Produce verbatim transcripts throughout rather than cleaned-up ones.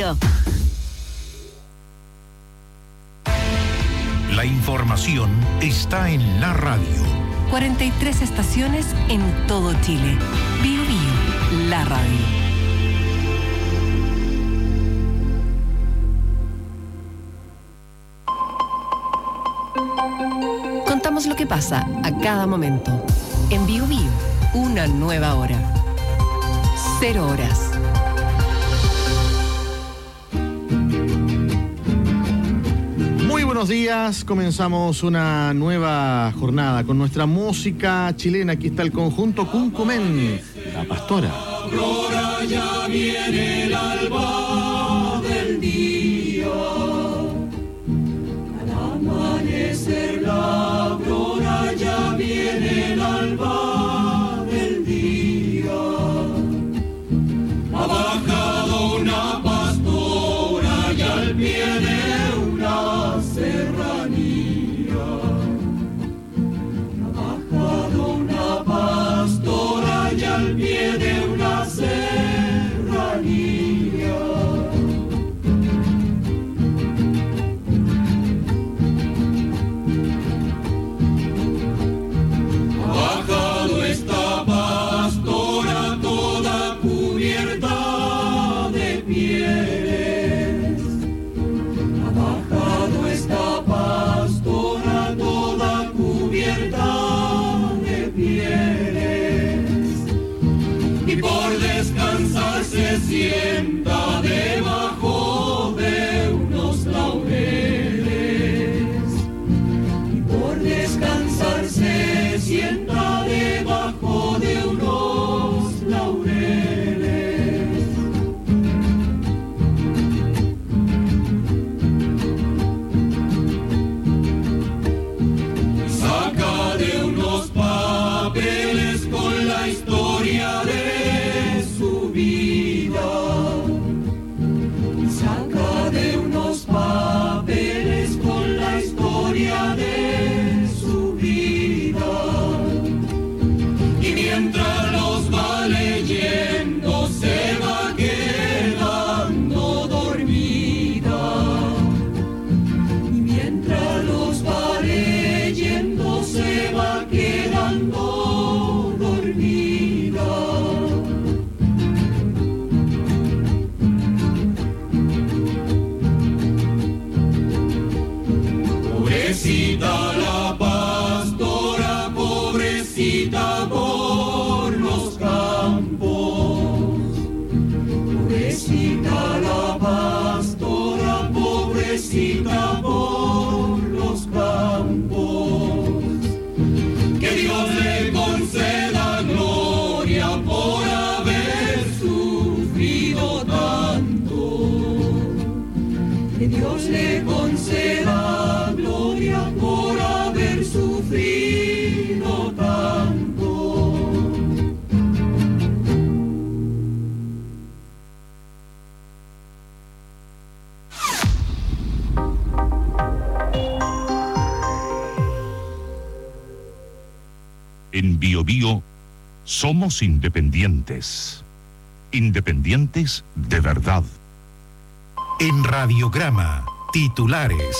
Biobío. La información está en la radio. cuarenta y tres estaciones en todo Chile. Biobío, la radio. Contamos lo que pasa a cada momento. En Biobío, una nueva hora. Cero horas. Muy buenos días, comenzamos una nueva jornada con nuestra música chilena. Aquí está el conjunto Cuncumen, La Pastora. Aurora, ya viene el alba del día, al amanecer la aurora ya viene el alba del día. Ha bajado una pastora y al pie de una serranía. Ha bajado una pastora y al pie de una serranía. Ha bajado esta pastora toda cubierta de pieles. Ha bajado esta pastora toda cubierta de pieles. Y por descansar se sienta debajo de unos laureles. Y por descansar se sienta debajo de unos laureles. Y saca de unos papeles con la historia de su vida. Y saca de unos papeles con la historia de su vida. Y mientras los va leyendo se va quedando dormida. Y mientras los va leyendo se va quedando dormida. Pobrecita la pastora, pobrecita por los campos. Pobrecita la pastora, pobrecita por los campos. Que Dios le conceda gloria por haber sufrido tanto. Que Dios le conceda gloria por haber sufrido tanto. En Biobío somos independientes. Independientes de verdad. En Radiograma, titulares.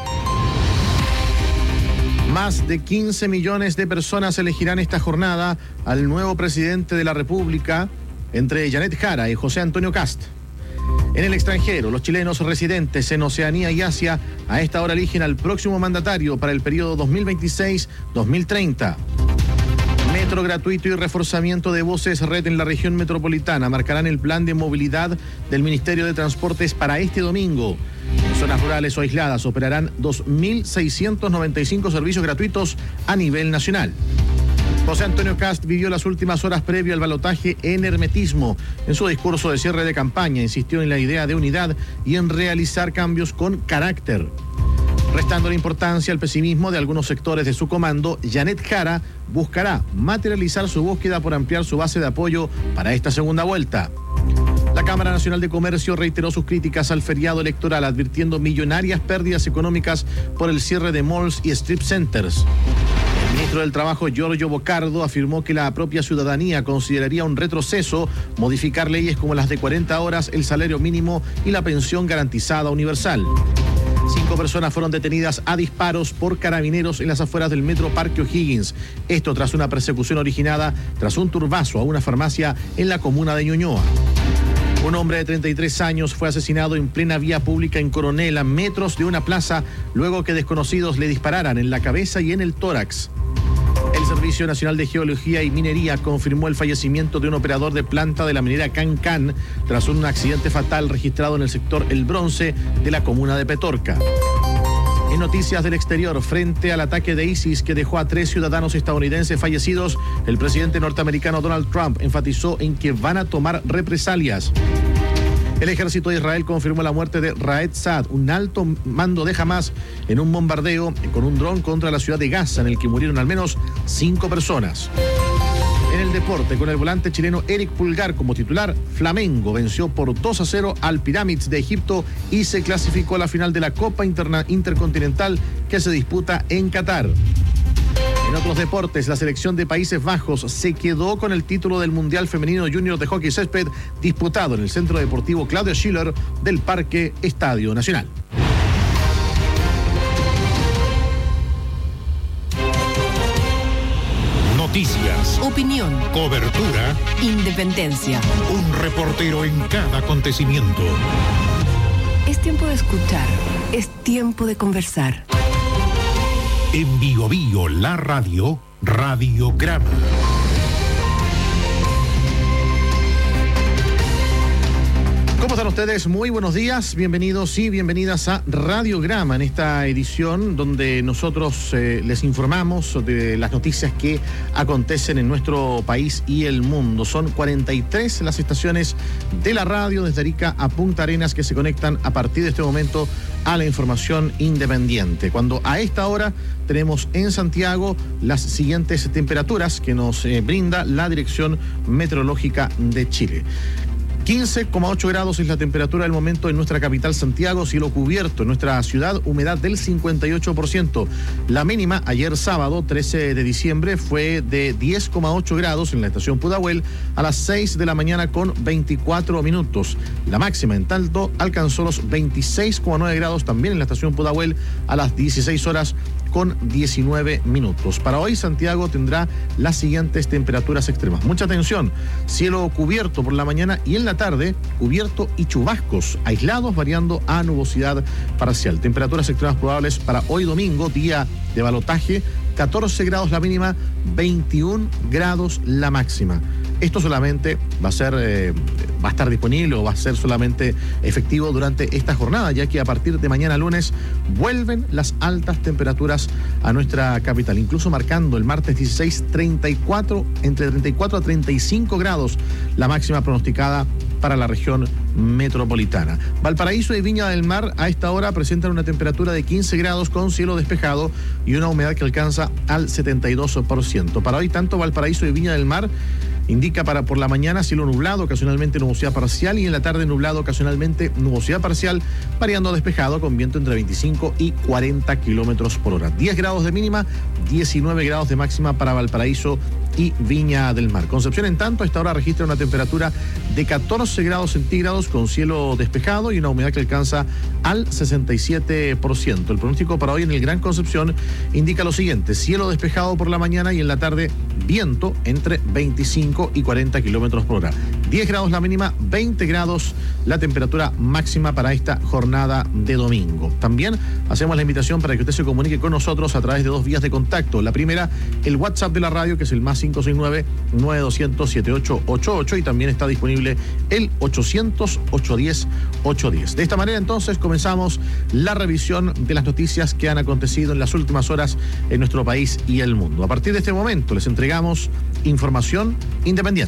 Más de quince millones de personas elegirán esta jornada al nuevo presidente de la República, entre Janet Jara y José Antonio Kast. En el extranjero, los chilenos residentes en Oceanía y Asia a esta hora eligen al próximo mandatario para el periodo dos mil veintiséis a dos mil treinta. Metro gratuito y reforzamiento de buses red en la región metropolitana marcarán el plan de movilidad del Ministerio de Transportes para este domingo. En zonas rurales o aisladas operarán dos mil seiscientos noventa y cinco servicios gratuitos a nivel nacional. José Antonio Kast vivió las últimas horas previo al balotaje en hermetismo. En su discurso de cierre de campaña insistió en la idea de unidad y en realizar cambios con carácter. Restando la importancia al pesimismo de algunos sectores de su comando, Janet Jara buscará materializar su búsqueda por ampliar su base de apoyo para esta segunda vuelta. La Cámara Nacional de Comercio reiteró sus críticas al feriado electoral, advirtiendo millonarias pérdidas económicas por el cierre de malls y strip centers. El El ministro del Trabajo, Giorgio Bocardo, afirmó que la propia ciudadanía consideraría un retroceso modificar leyes como las de cuarenta horas, el salario mínimo y la pensión garantizada universal. Cinco personas fueron detenidas a disparos por carabineros en las afueras del metro Parque O'Higgins. Esto tras una persecución originada tras un turbazo a una farmacia en la comuna de Ñuñoa. Un hombre de treinta y tres años fue asesinado en plena vía pública en Coronel, a metros de una plaza, luego que desconocidos le dispararan en la cabeza y en el tórax. El Servicio Nacional de Geología y Minería confirmó el fallecimiento de un operador de planta de la minera Can Can tras un accidente fatal registrado en el sector El Bronce de la comuna de Petorca. En noticias del exterior, frente al ataque de ISIS que dejó a tres ciudadanos estadounidenses fallecidos, el presidente norteamericano Donald Trump enfatizó en que van a tomar represalias. El ejército de Israel confirmó la muerte de Raed Saad, un alto mando de Hamas, en un bombardeo con un dron contra la ciudad de Gaza, en el que murieron al menos cinco personas. En el deporte, con el volante chileno Eric Pulgar como titular, Flamengo venció por dos a cero al Pyramids de Egipto y se clasificó a la final de la Copa Interna- Intercontinental que se disputa en Qatar. En otros deportes, la selección de Países Bajos se quedó con el título del Mundial Femenino Junior de Hockey Césped disputado en el Centro Deportivo Claudio Schiller del Parque Estadio Nacional. Noticias, Opinión, cobertura, independencia. un reportero en cada acontecimiento. Es tiempo de escuchar, es tiempo de conversar. En Bio Bio, la radio, Radiograma. ¿Cómo están ustedes? Muy buenos días, bienvenidos y bienvenidas a Radiograma, en esta edición donde nosotros eh, les informamos de las noticias que acontecen en nuestro país y el mundo. Son cuarenta y tres las estaciones de la radio desde Arica a Punta Arenas que se conectan a partir de este momento a la información independiente. Cuando a esta hora tenemos en Santiago las siguientes temperaturas que nos eh, brinda la Dirección Meteorológica de Chile. quince coma ocho grados es la temperatura del momento en nuestra capital Santiago, cielo cubierto en nuestra ciudad, humedad del cincuenta y ocho por ciento. La mínima ayer sábado, trece de diciembre, fue de diez coma ocho grados en la estación Pudahuel a las seis de la mañana con veinticuatro minutos. La máxima en tanto alcanzó los veintiséis coma nueve grados también en la estación Pudahuel a las dieciséis horas con diecinueve minutos. Para hoy Santiago tendrá las siguientes temperaturas extremas. Mucha atención, cielo cubierto por la mañana y en la tarde cubierto y chubascos aislados variando a nubosidad parcial. Temperaturas extremas probables para hoy domingo, día de balotaje, catorce grados la mínima, veintiún grados la máxima. Esto solamente va a ser, eh, va a estar disponible o va a ser solamente efectivo durante esta jornada, ya que a partir de mañana lunes vuelven las altas temperaturas a nuestra capital, incluso marcando el martes dieciséis, treinta y cuatro, entre treinta y cuatro a treinta y cinco grados la máxima pronosticada para la región metropolitana. Valparaíso y Viña del Mar a esta hora presentan una temperatura de quince grados con cielo despejado y una humedad que alcanza al setenta y dos por ciento. Para hoy, tanto Valparaíso y Viña del Mar indica para por la mañana cielo nublado, ocasionalmente nubosidad parcial, y en la tarde nublado, ocasionalmente nubosidad parcial, variando a despejado con viento entre veinticinco y cuarenta kilómetros por hora. diez grados de mínima, diecinueve grados de máxima para Valparaíso y Viña del Mar. Concepción, en tanto, a esta hora registra una temperatura de catorce grados centígrados con cielo despejado y una humedad que alcanza al sesenta y siete por ciento. El pronóstico para hoy en el Gran Concepción indica lo siguiente: cielo despejado por la mañana y en la tarde viento entre veinticinco y cuarenta kilómetros por hora. diez grados la mínima, veinte grados la temperatura máxima para esta jornada de domingo. También hacemos la invitación para que usted se comunique con nosotros a través de dos vías de contacto. La primera, el WhatsApp de la radio, que es el más cinco seis nueve, nueve dos cero cero, siete ocho ocho ocho, y también está disponible el ochocientos, ochocientos diez, ochocientos diez. De esta manera, entonces, comenzamos la revisión de las noticias que han acontecido en las últimas horas en nuestro país y el mundo. A partir de este momento les entregamos información independiente.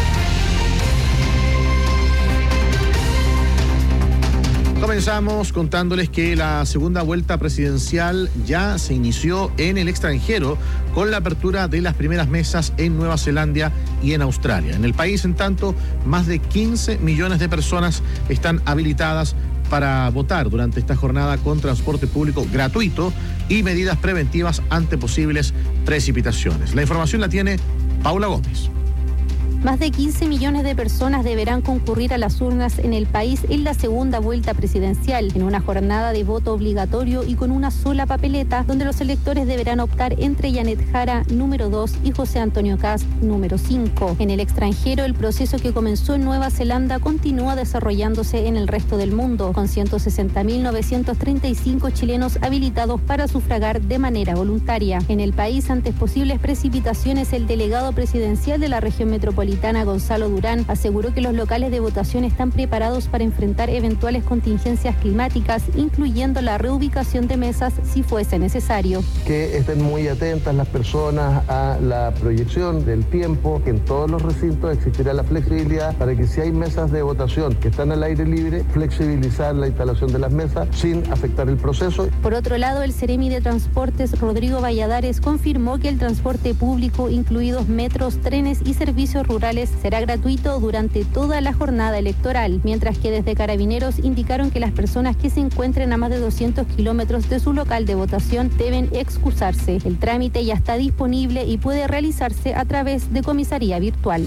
Comenzamos contándoles que la segunda vuelta presidencial ya se inició en el extranjero con la apertura de las primeras mesas en Nueva Zelanda y en Australia. En el país, en tanto, más de quince millones de personas están habilitadas para votar durante esta jornada con transporte público gratuito y medidas preventivas ante posibles precipitaciones. La información la tiene Paula Gómez. Más de quince millones de personas deberán concurrir a las urnas en el país en la segunda vuelta presidencial, en una jornada de voto obligatorio y con una sola papeleta, donde los electores deberán optar entre Janet Jara, número dos, y José Antonio Kast, número cinco. En el extranjero, el proceso que comenzó en Nueva Zelanda continúa desarrollándose en el resto del mundo, con ciento sesenta mil novecientos treinta y cinco chilenos habilitados para sufragar de manera voluntaria. En el país, ante posibles precipitaciones, el delegado presidencial de la región metropolitana, Gonzalo Durán, aseguró que los locales de votación están preparados para enfrentar eventuales contingencias climáticas, incluyendo la reubicación de mesas si fuese necesario. Que estén muy atentas las personas a la proyección del tiempo, que en todos los recintos existirá la flexibilidad para que si hay mesas de votación que están al aire libre, flexibilizar la instalación de las mesas sin afectar el proceso. Por otro lado, el Seremi de Transportes, Rodrigo Valladares, confirmó que el transporte público, incluidos metros, trenes y servicios rurales, será gratuito durante toda la jornada electoral, mientras que desde Carabineros indicaron que las personas que se encuentren a más de doscientos kilómetros de su local de votación deben excusarse. El trámite ya está disponible y puede realizarse a través de comisaría virtual.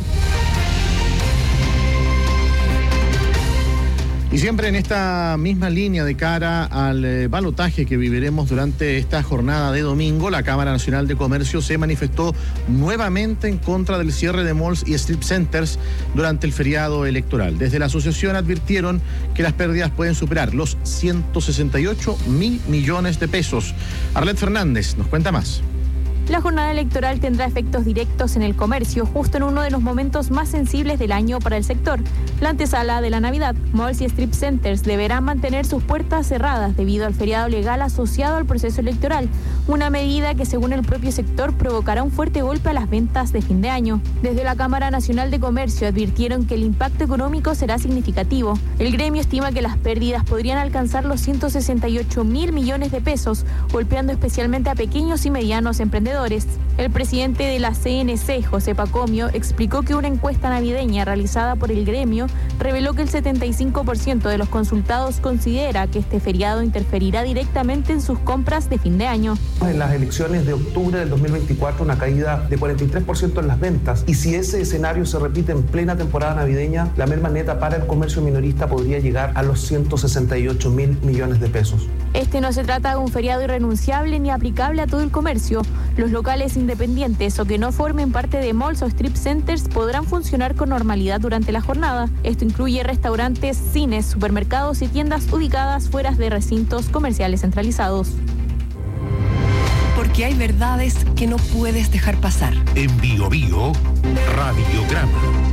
Y siempre en esta misma línea de cara al eh, balotaje que viviremos durante esta jornada de domingo, la Cámara Nacional de Comercio se manifestó nuevamente en contra del cierre de malls y strip centers durante el feriado electoral. Desde la asociación advirtieron que las pérdidas pueden superar los ciento sesenta y ocho mil millones de pesos. Arlet Fernández nos cuenta más. La jornada electoral tendrá efectos directos en el comercio, justo en uno de los momentos más sensibles del año para el sector. La antesala de la Navidad, malls y strip centers deberán mantener sus puertas cerradas debido al feriado legal asociado al proceso electoral, una medida que según el propio sector provocará un fuerte golpe a las ventas de fin de año. Desde la Cámara Nacional de Comercio advirtieron que el impacto económico será significativo. El gremio estima que las pérdidas podrían alcanzar los ciento sesenta y ocho mil millones de pesos, golpeando especialmente a pequeños y medianos emprendedores. El presidente de la C N C, José Pacomio, explicó que una encuesta navideña realizada por el gremio reveló que el setenta y cinco por ciento de los consultados considera que este feriado interferirá directamente en sus compras de fin de año. En las elecciones de octubre del dos mil veinticuatro, una caída de cuarenta y tres por ciento en las ventas, y si ese escenario se repite en plena temporada navideña, la merma neta para el comercio minorista podría llegar a los ciento sesenta y ocho mil millones de pesos. Este no se trata de un feriado irrenunciable ni aplicable a todo el comercio. Los locales independientes o que no formen parte de malls o strip centers podrán funcionar con normalidad durante la jornada. Esto incluye restaurantes, cines, supermercados y tiendas ubicadas fuera de recintos comerciales centralizados. Porque hay verdades que no puedes dejar pasar. En Bio Bio, Radiograma.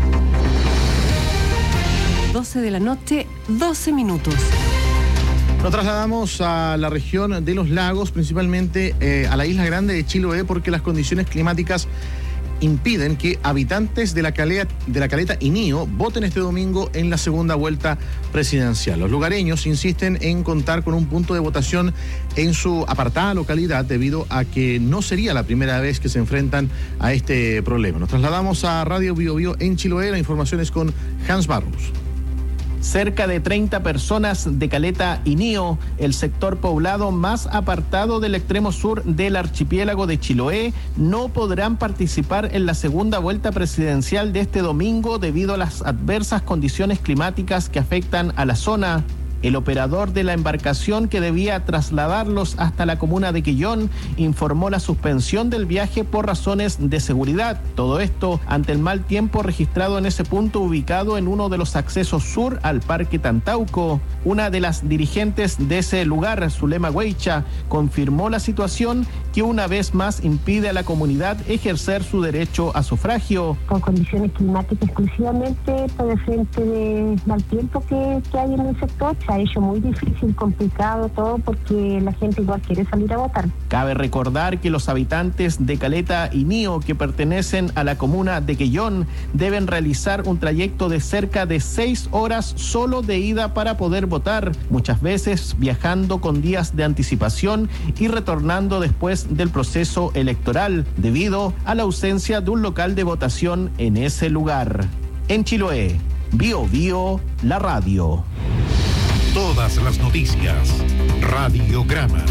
doce de la noche, doce minutos. Nos trasladamos a la región de los lagos, principalmente eh, a la isla grande de Chiloé, porque las condiciones climáticas impiden que habitantes de la caleta, de la caleta Inío voten este domingo en la segunda vuelta presidencial. Los lugareños insisten en contar con un punto de votación en su apartada localidad debido a que no sería la primera vez que se enfrentan a este problema. Nos trasladamos a Radio Bio Bio en Chiloé. La información es con Hans Barros. Cerca de treinta personas de Caleta Inío, el sector poblado más apartado del extremo sur del archipiélago de Chiloé, no podrán participar en la segunda vuelta presidencial de este domingo debido a las adversas condiciones climáticas que afectan a la zona. El operador de la embarcación que debía trasladarlos hasta la comuna de Quillón informó la suspensión del viaje por razones de seguridad. Todo esto ante el mal tiempo registrado en ese punto ubicado en uno de los accesos sur al Parque Tantauco. Una de las dirigentes de ese lugar, Zulema Hueicha, confirmó la situación que una vez más impide a la comunidad ejercer su derecho a sufragio. Por condiciones climáticas exclusivamente, por el frente de mal tiempo que, que hay en el sector, se ha hecho muy difícil, complicado todo, porque la gente igual quiere salir a votar. Cabe recordar que los habitantes de Caleta Inío, que pertenecen a la comuna de Quillón, deben realizar un trayecto de cerca de seis horas solo de ida para poder votar, muchas veces viajando con días de anticipación y retornando después del proceso electoral, debido a la ausencia de un local de votación en ese lugar. En Chiloé, Bio Bio, la radio. Todas las noticias. Radiograma.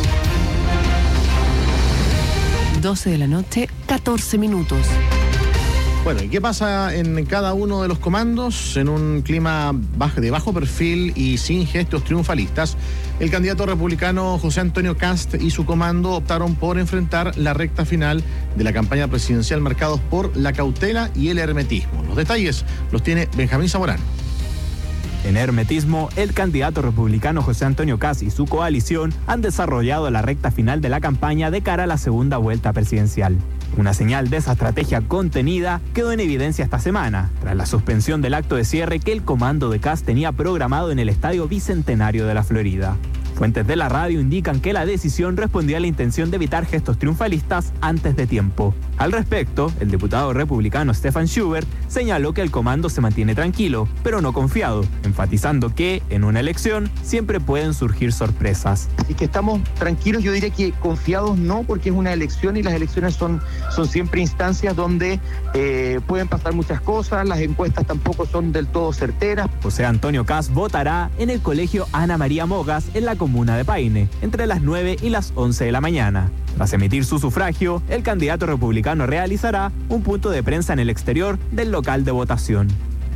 doce de la noche, catorce minutos. Bueno, ¿y qué pasa en cada uno de los comandos? En un clima de bajo perfil y sin gestos triunfalistas, el candidato republicano José Antonio Kast y su comando optaron por enfrentar la recta final de la campaña presidencial marcados por la cautela y el hermetismo. Los detalles los tiene Benjamín Zamorano. En hermetismo, el candidato republicano José Antonio Kast y su coalición han desarrollado la recta final de la campaña de cara a la segunda vuelta presidencial. Una señal de esa estrategia contenida quedó en evidencia esta semana, tras la suspensión del acto de cierre que el comando de Kast tenía programado en el Estadio Bicentenario de la Florida. Fuentes de la radio indican que la decisión respondía a la intención de evitar gestos triunfalistas antes de tiempo. Al respecto, el diputado republicano Stefan Schubert señaló que el comando se mantiene tranquilo, pero no confiado, enfatizando que, en una elección, siempre pueden surgir sorpresas. Y que estamos tranquilos, yo diría que confiados no, porque es una elección y las elecciones son, son siempre instancias donde eh, pueden pasar muchas cosas, las encuestas tampoco son del todo certeras. José Antonio Kast votará en el colegio Ana María Mogas en la comuna de Paine, entre las nueve y las once de la mañana. Tras emitir su sufragio, el candidato republicano realizará un punto de prensa en el exterior del local de votación.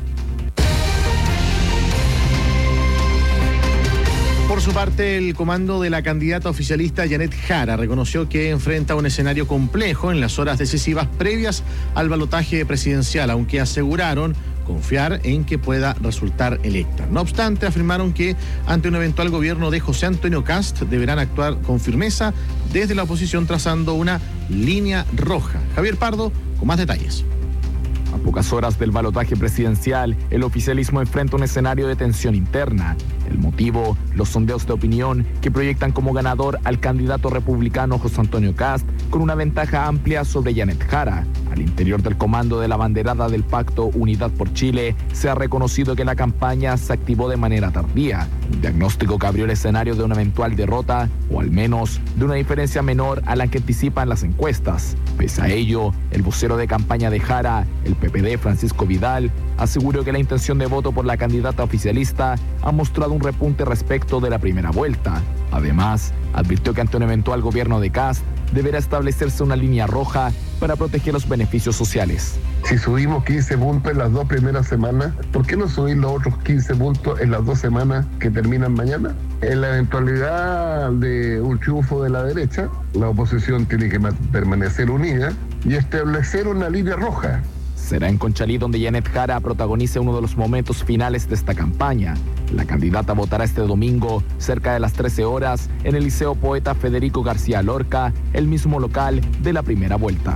Por su parte, el comando de la candidata oficialista Janet Jara reconoció que enfrenta un escenario complejo en las horas decisivas previas al balotaje presidencial, aunque aseguraron confiar en que pueda resultar electa. No obstante, afirmaron que ante un eventual gobierno de José Antonio Kast deberán actuar con firmeza desde la oposición, trazando una línea roja. Javier Pardo con más detalles. A pocas horas del balotaje presidencial, el oficialismo enfrenta un escenario de tensión interna. El motivo, los sondeos de opinión que proyectan como ganador al candidato republicano José Antonio Kast con una ventaja amplia sobre Janet Jara. Al interior del comando de la banderada del pacto Unidad por Chile, se ha reconocido que la campaña se activó de manera tardía, un diagnóstico que abrió el escenario de una eventual derrota, o al menos de una diferencia menor a la que anticipan las encuestas. Pese a ello, el vocero de campaña de Jara, el P P D Francisco Vidal, aseguró que la intención de voto por la candidata oficialista ha mostrado un repunte respecto de la primera vuelta. Además, advirtió que ante un eventual gobierno de Kast, deberá establecerse una línea roja para proteger los beneficios sociales. Si subimos quince puntos en las dos primeras semanas, ¿por qué no subir los otros quince puntos en las dos semanas que terminan mañana? En la eventualidad de un triunfo de la derecha, la oposición tiene que permanecer unida y establecer una línea roja. Será en Conchalí donde Janet Jara protagonice uno de los momentos finales de esta campaña. La candidata votará este domingo, cerca de las trece horas, en el Liceo Poeta Federico García Lorca, el mismo local de la primera vuelta.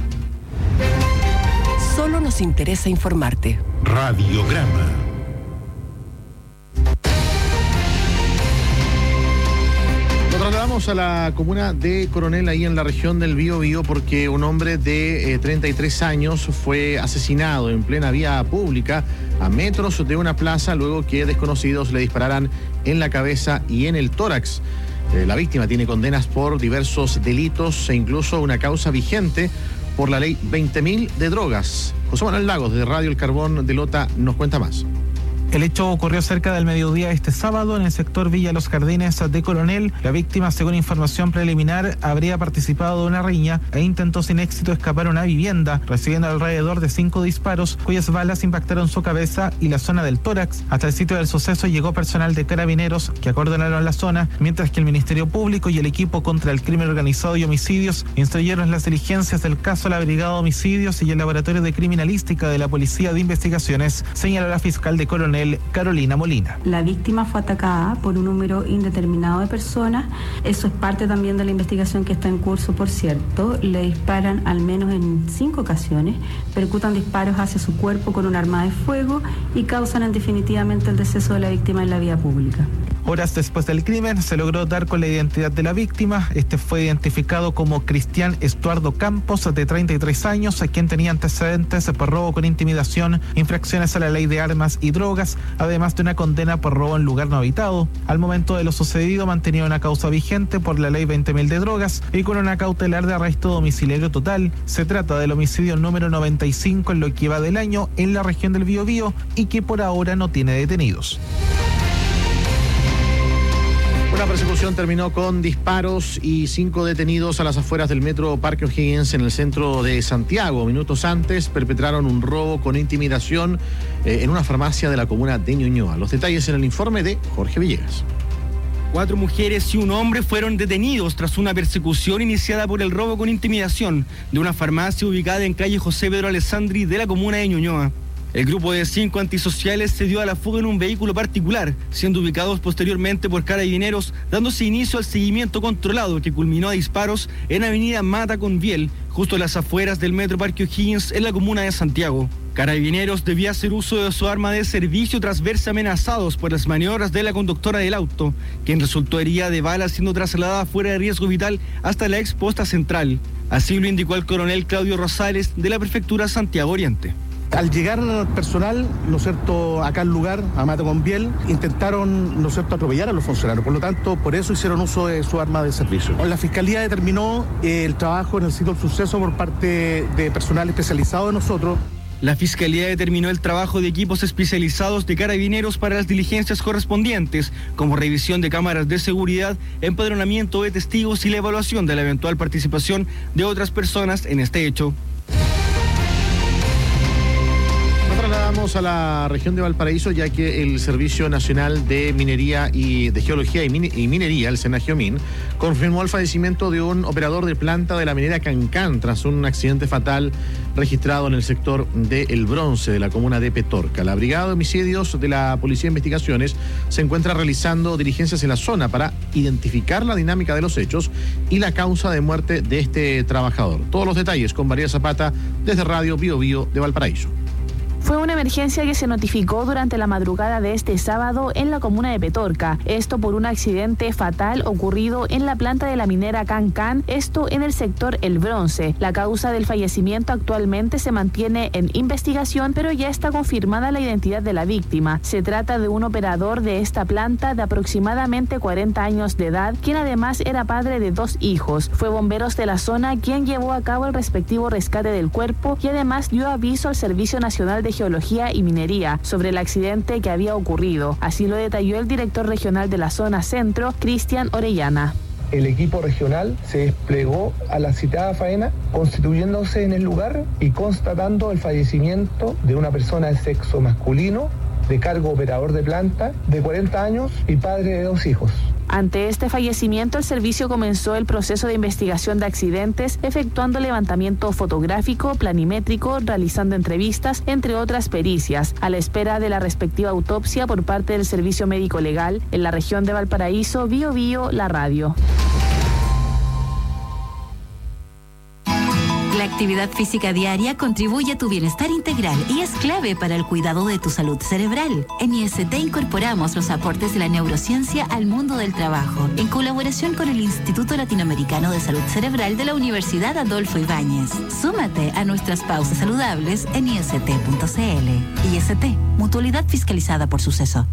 Solo nos interesa informarte. Radiograma. Nos trasladamos a la comuna de Coronel, ahí en la región del Biobío, porque un hombre de eh, treinta y tres años fue asesinado en plena vía pública a metros de una plaza luego que desconocidos le dispararan en la cabeza y en el tórax. Eh, la víctima tiene condenas por diversos delitos e incluso una causa vigente por la ley veinte mil de drogas. José Manuel Lagos, de Radio El Carbón de Lota, nos cuenta más. El hecho ocurrió cerca del mediodía este sábado en el sector Villa Los Jardines de Coronel. La víctima, según información preliminar, habría participado de una riña e intentó sin éxito escapar a una vivienda, recibiendo alrededor de cinco disparos, cuyas balas impactaron su cabeza y la zona del tórax. Hasta el sitio del suceso llegó personal de carabineros que acordonaron la zona, mientras que el Ministerio Público y el equipo contra el crimen organizado y homicidios instruyeron las diligencias del caso a la Brigada de Homicidios y el Laboratorio de Criminalística de la Policía de Investigaciones, señaló la fiscal de Coronel, Carolina Molina. La víctima fue atacada por un número indeterminado de personas. Eso es parte también de la investigación que está en curso, por cierto. Le disparan al menos en cinco ocasiones, percutan disparos hacia su cuerpo con un arma de fuego y causan definitivamente el deceso de la víctima en la vía pública. Horas después del crimen se logró dar con la identidad de la víctima. Este fue identificado como Cristian Estuardo Campos, de treinta y tres años, a quien tenía antecedentes por robo con intimidación, infracciones a la ley de armas y drogas, además de una condena por robo en lugar no habitado. Al momento de lo sucedido mantenía una causa vigente por la ley veinte mil de drogas y con una cautelar de arresto domiciliario total. Se trata del homicidio número noventa y cinco en lo que va del año en la región del Biobío y que por ahora no tiene detenidos. persecución terminó con disparos y cinco detenidos a las afueras del metro Parque O'Higgins en el centro de Santiago. Minutos antes perpetraron un robo con intimidación eh, en una farmacia de la comuna de Ñuñoa. Los detalles en el informe de Jorge Villegas. Cuatro mujeres y un hombre fueron detenidos tras una persecución iniciada por el robo con intimidación de una farmacia ubicada en calle José Pedro Alessandri de la comuna de Ñuñoa. El grupo de cinco antisociales se dio a la fuga en un vehículo particular, siendo ubicados posteriormente por carabineros, dándose inicio al seguimiento controlado que culminó a disparos en avenida Mata con Viel, justo a las afueras del metro Parque O'Higgins en la comuna de Santiago. Carabineros debía hacer uso de su arma de servicio tras verse amenazados por las maniobras de la conductora del auto, quien resultó herida de bala siendo trasladada fuera de riesgo vital hasta la exposta central. Así lo indicó el coronel Claudio Rosales de la prefectura Santiago Oriente. Al llegar personal, ¿no es cierto?, acá al lugar, a Mata con Biel, intentaron, ¿no es cierto?, atropellar a los funcionarios. Por lo tanto, por eso hicieron uso de su arma de servicio. La Fiscalía determinó eh, el trabajo en el sitio del suceso por parte de personal especializado de nosotros. La Fiscalía determinó el trabajo de equipos especializados de carabineros para las diligencias correspondientes, como revisión de cámaras de seguridad, empadronamiento de testigos y la evaluación de la eventual participación de otras personas en este hecho. Trasladamos a la región de Valparaíso, ya que el Servicio Nacional de Minería y de Geología y, Min- y Minería, el SENAGEOMIN, confirmó el fallecimiento de un operador de planta de la minera Cancán tras un accidente fatal registrado en el sector de El Bronce de la comuna de Petorca. La Brigada de Homicidios de la Policía de Investigaciones se encuentra realizando diligencias en la zona para identificar la dinámica de los hechos y la causa de muerte de este trabajador. Todos los detalles con María Zapata desde Radio Bio Bio de Valparaíso. Fue una emergencia que se notificó durante la madrugada de este sábado en la comuna de Petorca. Esto por un accidente fatal ocurrido en la planta de la minera Cancán, esto en el sector El Bronce. La causa del fallecimiento actualmente se mantiene en investigación, pero ya está confirmada la identidad de la víctima. Se trata de un operador de esta planta de aproximadamente cuarenta años de edad, quien además era padre de dos hijos. Fue bomberos de la zona quien llevó a cabo el respectivo rescate del cuerpo y además dio aviso al Servicio Nacional de Geología y Minería sobre el accidente que había ocurrido. Así lo detalló el director regional de la zona centro, Cristian Orellana. El equipo regional se desplegó a la citada faena, constituyéndose en el lugar y constatando el fallecimiento de una persona de sexo masculino, de cargo operador de planta, de cuarenta años y padre de dos hijos. Ante este fallecimiento, el servicio comenzó el proceso de investigación de accidentes, efectuando levantamiento fotográfico, planimétrico, realizando entrevistas, entre otras pericias, a la espera de la respectiva autopsia por parte del Servicio Médico Legal. En la región de Valparaíso, Bio Bio, la radio. La actividad física diaria contribuye a tu bienestar integral y es clave para el cuidado de tu salud cerebral. En I S T incorporamos los aportes de la neurociencia al mundo del trabajo, en colaboración con el Instituto Latinoamericano de Salud Cerebral de la Universidad Adolfo Ibáñez. Súmate a nuestras pausas saludables en i s t punto c l. I S T, mutualidad fiscalizada por Suceso.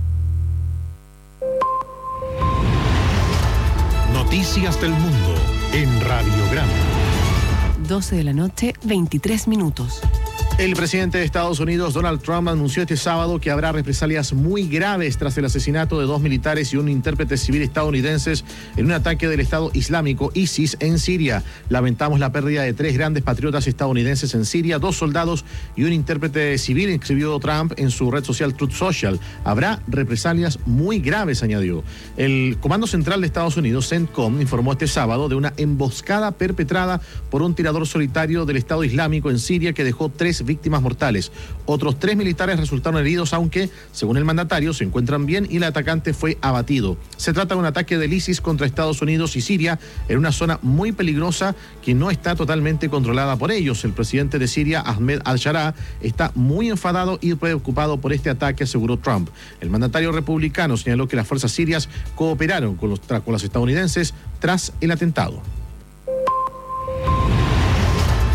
Noticias del Mundo en Radiograma. doce de la noche, veintitrés minutos. El presidente de Estados Unidos, Donald Trump, anunció este sábado que habrá represalias muy graves tras el asesinato de dos militares y un intérprete civil estadounidenses en un ataque del Estado Islámico ISIS en Siria. Lamentamos la pérdida de tres grandes patriotas estadounidenses en Siria, dos soldados y un intérprete civil, escribió Trump en su red social Truth Social. Habrá represalias muy graves, añadió. El Comando Central de Estados Unidos, CENTCOM, informó este sábado de una emboscada perpetrada por un tirador solitario del Estado Islámico en Siria que dejó tres víctimas mortales. Otros tres militares resultaron heridos, aunque, según el mandatario, se encuentran bien y el atacante fue abatido. Se trata de un ataque del ISIS contra Estados Unidos y Siria en una zona muy peligrosa que no está totalmente controlada por ellos. El presidente de Siria, Ahmed al-Sharaa, está muy enfadado y preocupado por este ataque, aseguró Trump. El mandatario republicano señaló que las fuerzas sirias cooperaron con los, con los estadounidenses tras el atentado.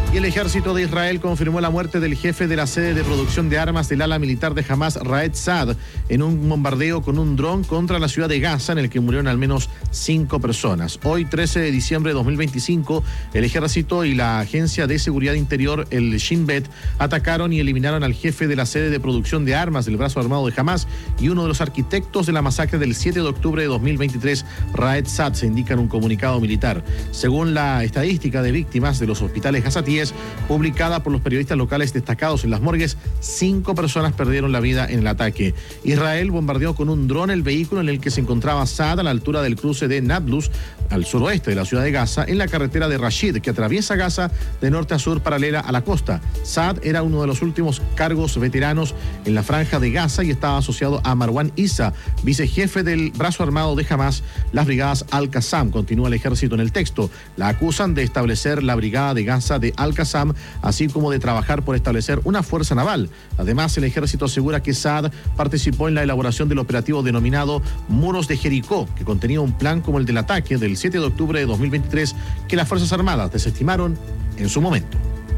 Y el ejército de Israel confirmó la muerte del jefe de la sede de producción de armas del ala militar de Hamas, Raed Saad, en un bombardeo con un dron contra la ciudad de Gaza, en el que murieron al menos cinco personas. Hoy, trece de diciembre de dos mil veinticinco, el ejército y la agencia de seguridad interior, el Shin Bet, atacaron y eliminaron al jefe de la sede de producción de armas del brazo armado de Hamas y uno de los arquitectos de la masacre del siete de octubre de dos mil veintitrés, Raed Saad, se indica en un comunicado militar. Según la estadística de víctimas de los hospitales gazatíes, publicada por los periodistas locales destacados en las morgues, cinco personas perdieron la vida en el ataque. Israel bombardeó con un dron el vehículo en el que se encontraba Saad a la altura del cruce de Nablus, al suroeste de la ciudad de Gaza, en la carretera de Rashid, que atraviesa Gaza de norte a sur paralela a la costa. Saad era uno de los últimos cargos veteranos en la franja de Gaza y estaba asociado a Marwan Issa, vicejefe del brazo armado de Hamas, las brigadas Al-Qassam. Continúa el ejército en el texto. La acusan de establecer la brigada de Gaza de Al-Qassam, así como de trabajar por establecer una fuerza naval. Además, el ejército asegura que Saad participó en la elaboración del operativo denominado Muros de Jericó, que contenía un plan como el del ataque del siete de octubre de dos mil veintitrés, que las Fuerzas Armadas desestimaron en su momento.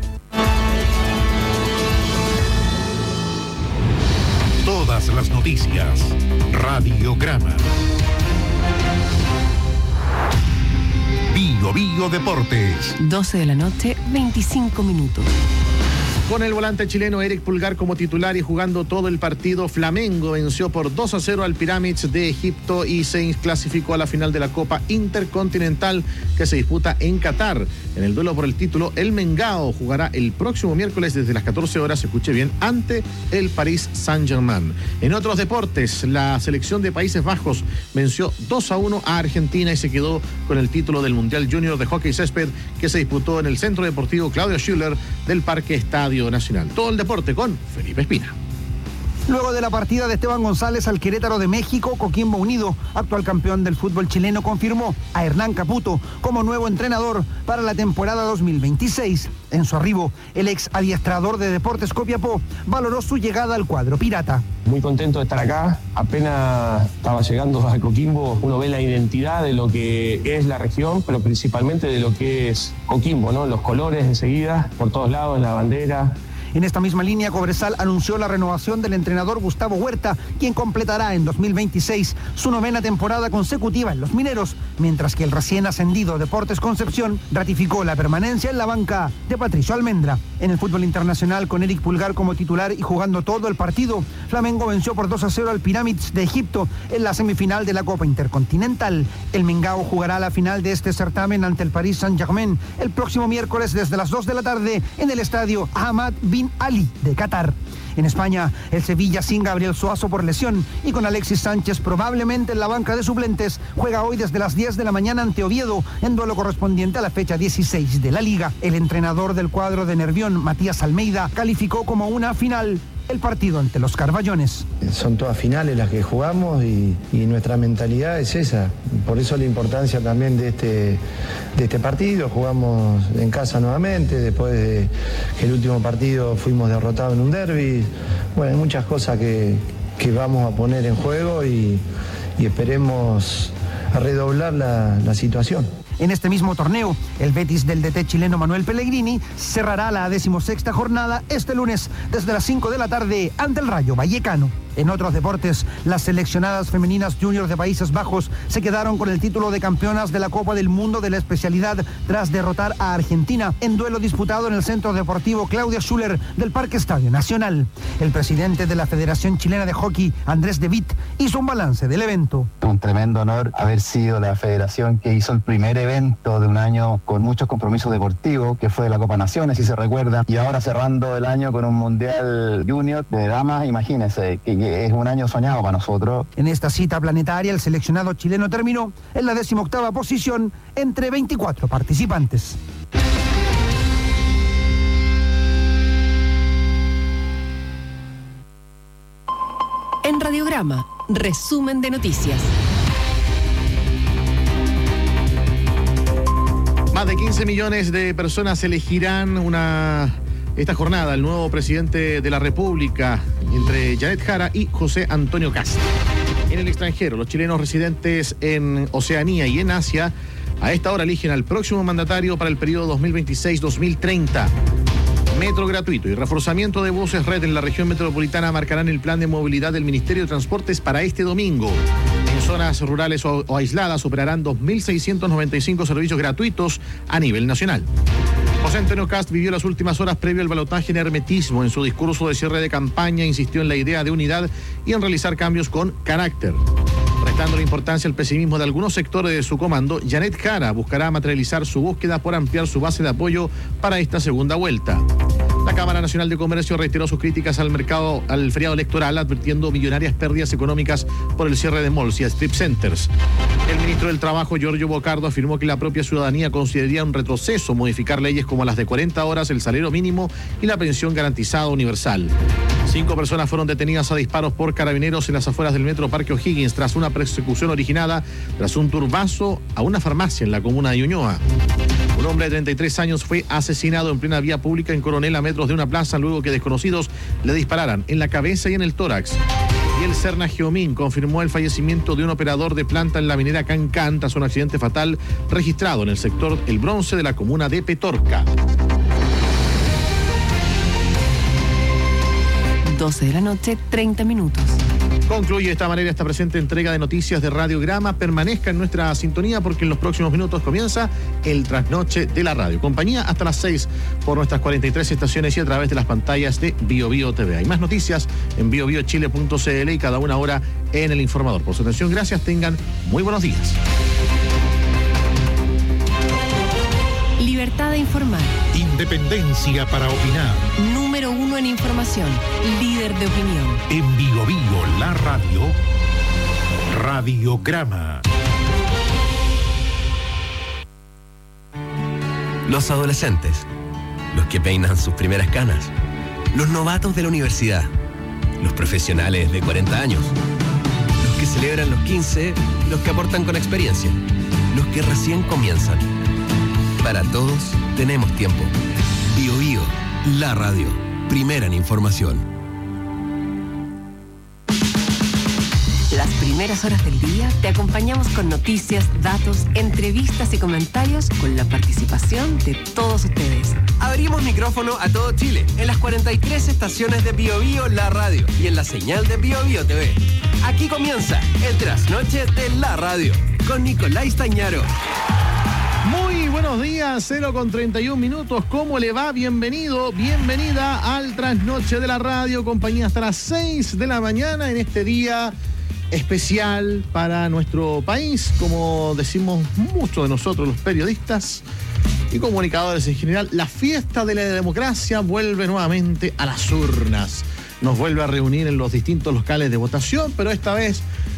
Todas las noticias. Radiograma. Bio Bio Deportes. doce de la noche, veinticinco minutos. Con el volante chileno Eric Pulgar como titular y jugando todo el partido, Flamengo venció por dos a cero al Pyramids de Egipto y se clasificó a la final de la Copa Intercontinental que se disputa en Qatar. En el duelo por el título, el Mengao jugará el próximo miércoles desde las catorce horas, escuche bien, ante el Paris Saint-Germain. En otros deportes, la selección de Países Bajos venció dos a uno a Argentina y se quedó con el título del Mundial Junior de Hockey Césped que se disputó en el Centro Deportivo Claudio Schüller del Parque Estadio Nacional. Todo el deporte con Felipe Espina. Luego de la partida de Esteban González al Querétaro de México, Coquimbo Unido, actual campeón del fútbol chileno, confirmó a Hernán Caputo como nuevo entrenador para la temporada dos mil veintiséis. En su arribo, el ex adiestrador de Deportes Copiapó valoró su llegada al cuadro pirata. Muy contento de estar acá. Apenas estaba llegando a Coquimbo, uno ve la identidad de lo que es la región, pero principalmente de lo que es Coquimbo, ¿no? Los colores enseguida, por todos lados, la bandera. En esta misma línea, Cobresal anunció la renovación del entrenador Gustavo Huerta, quien completará en dos mil veintiséis su novena temporada consecutiva en los Mineros, mientras que el recién ascendido Deportes Concepción ratificó la permanencia en la banca de Patricio Almendra. En el fútbol internacional, con Eric Pulgar como titular y jugando todo el partido, Flamengo venció por dos a cero al Pyramids de Egipto en la semifinal de la Copa Intercontinental. El Mengao jugará la final de este certamen ante el Paris Saint-Germain el próximo miércoles desde las dos de la tarde en el estadio Ahmad bin Ali de Qatar. En España, el Sevilla sin Gabriel Suazo por lesión y con Alexis Sánchez probablemente en la banca de suplentes, juega hoy desde las diez de la mañana ante Oviedo en duelo correspondiente a la fecha dieciséis de la Liga. El entrenador del cuadro de Nervión, Matías Almeida, calificó como una final el partido ante los Carballones. Son todas finales las que jugamos y, y nuestra mentalidad es esa. Por eso la importancia también de este, de este partido. Jugamos en casa nuevamente, después de que el último partido fuimos derrotados en un derbi. Bueno, hay muchas cosas que, que vamos a poner en juego y, y esperemos redoblar la, la situación. En este mismo torneo, el Betis del D T chileno Manuel Pellegrini cerrará la decimosexta jornada este lunes desde las cinco de la tarde ante el Rayo Vallecano. En otros deportes, las seleccionadas femeninas juniors de Países Bajos se quedaron con el título de campeonas de la Copa del Mundo de la especialidad tras derrotar a Argentina en duelo disputado en el Centro Deportivo Claudia Schüller del Parque Estadio Nacional. El presidente de la Federación Chilena de Hockey, Andrés De Witt, hizo un balance del evento. Un tremendo honor haber sido la federación que hizo el primer evento de un año con muchos compromisos deportivos, que fue la Copa Naciones, si se recuerda, y ahora cerrando el año con un Mundial Junior de damas, imagínense, que es un año soñado para nosotros. En esta cita planetaria, el seleccionado chileno terminó en la decimoctava posición entre veinticuatro participantes. En Radiograma, resumen de noticias. Más de quince millones de personas elegirán una... esta jornada el nuevo presidente de la República entre Janet Jara y José Antonio Cast. En el extranjero, los chilenos residentes en Oceanía y en Asia a esta hora eligen al próximo mandatario para el periodo dos mil veintiséis a dos mil treinta. Metro gratuito y reforzamiento de buses red en la región metropolitana marcarán el plan de movilidad del Ministerio de Transportes para este domingo. En zonas rurales o, o aisladas operarán dos mil seiscientos noventa y cinco servicios gratuitos a nivel nacional. José Antonio Cast vivió las últimas horas previo al balotaje en hermetismo. En su discurso de cierre de campaña insistió en la idea de unidad y en realizar cambios con carácter. Restando la importancia al pesimismo de algunos sectores de su comando, Janet Jara buscará materializar su búsqueda por ampliar su base de apoyo para esta segunda vuelta. La Cámara Nacional de Comercio reiteró sus críticas al mercado, al feriado electoral, advirtiendo millonarias pérdidas económicas por el cierre de malls y strip centers. El ministro del Trabajo, Giorgio Bocardo, afirmó que la propia ciudadanía consideraría un retroceso modificar leyes como las de cuarenta horas, el salario mínimo y la pensión garantizada universal. Cinco personas fueron detenidas a disparos por carabineros en las afueras del metro Parque O'Higgins tras una persecución originada tras un turbazo a una farmacia en la comuna de Ñuñoa. Un hombre de treinta y tres años fue asesinado en plena vía pública en Coronel a metros de una plaza luego que desconocidos le dispararan en la cabeza y en el tórax. Y el Serna Geomín confirmó el fallecimiento de un operador de planta en la minera Cancán tras un accidente fatal registrado en el sector El Bronce de la comuna de Petorca. doce de la noche, treinta minutos. Concluye de esta manera esta presente entrega de noticias de Radiograma. Permanezca en nuestra sintonía porque en los próximos minutos comienza el trasnoche de la radio. Compañía hasta las seis por nuestras cuarenta y tres estaciones y a través de las pantallas de Bio Bio T V. Hay más noticias en bio bio chile punto c l y cada una hora en El Informador. Por su atención, gracias. Tengan muy buenos días. Libertad de informar. Independencia para opinar. Número uno en información. Líder de opinión. En Bio Bio, la radio. Radiograma. Los adolescentes. Los que peinan sus primeras canas. Los novatos de la universidad. Los profesionales de cuarenta años. Los que celebran los quince. Los que aportan con experiencia. Los que recién comienzan. Para todos tenemos tiempo. Bio Bio, la radio, primera en información. Las primeras horas del día te acompañamos con noticias, datos, entrevistas y comentarios con la participación de todos ustedes. Abrimos micrófono a todo Chile en las cuarenta y tres estaciones de Bio Bio, la radio y en la señal de Bio Bio T V. Aquí comienza el trasnoche de la radio con Nicolás Tañaro. Muy buenos días, cero con treinta y un minutos. ¿Cómo le va? Bienvenido, bienvenida al trasnoche de la radio. Compañía hasta las seis de la mañana en este día especial para nuestro país. Como decimos muchos de nosotros, los periodistas y comunicadores en general, la fiesta de la democracia vuelve nuevamente a las urnas. Nos vuelve a reunir en los distintos locales de votación, pero esta vez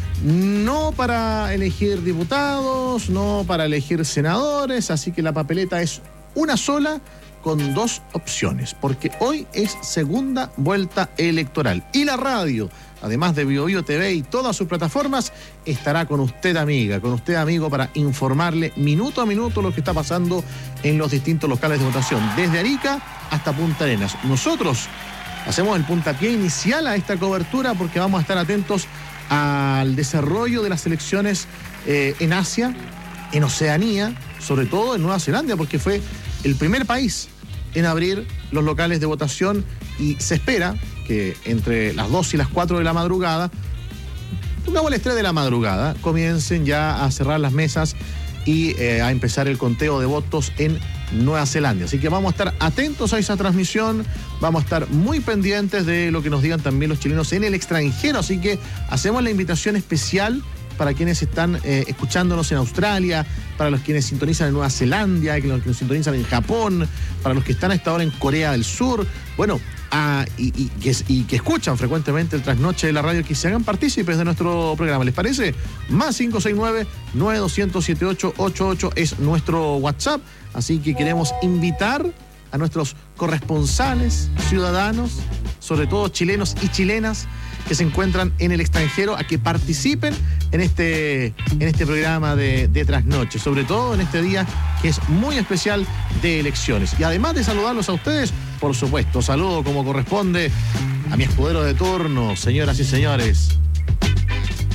no para elegir diputados, no para elegir senadores, así que la papeleta es una sola con dos opciones, porque hoy es segunda vuelta electoral. Y la radio, además de Bio Bio T V y todas sus plataformas, estará con usted, amiga, con usted, amigo, para informarle minuto a minuto lo que está pasando en los distintos locales de votación, desde Arica hasta Punta Arenas. Nosotros hacemos el puntapié inicial a esta cobertura porque vamos a estar atentos al desarrollo de las elecciones eh, en Asia, en Oceanía, sobre todo en Nueva Zelanda, porque fue el primer país en abrir los locales de votación y se espera que entre las dos y las cuatro de la madrugada, pongamos las tres de la madrugada, comiencen ya a cerrar las mesas y eh, a empezar el conteo de votos en Nueva Zelanda. Así que vamos a estar atentos a esa transmisión, vamos a estar muy pendientes de lo que nos digan también los chilenos en el extranjero, así que hacemos la invitación especial para quienes están eh, escuchándonos en Australia, para los quienes sintonizan en Nueva Zelanda, que los que nos sintonizan en Japón, para los que están a esta hora en Corea del Sur, bueno, ah, y, y, que, y que escuchan frecuentemente el trasnoche de la radio, que se hagan partícipes de nuestro programa. ¿Les parece? Más cinco seis nueve, nueve dos cero siete ocho ocho ocho es nuestro WhatsApp, así que queremos invitar a nuestros corresponsales, ciudadanos, sobre todo chilenos y chilenas, que se encuentran en el extranjero, a que participen en este, en este programa de, de trasnoche, sobre todo en este día que es muy especial de elecciones. Y además de saludarlos a ustedes, por supuesto, saludo como corresponde a mi escudero de turno, señoras y señores.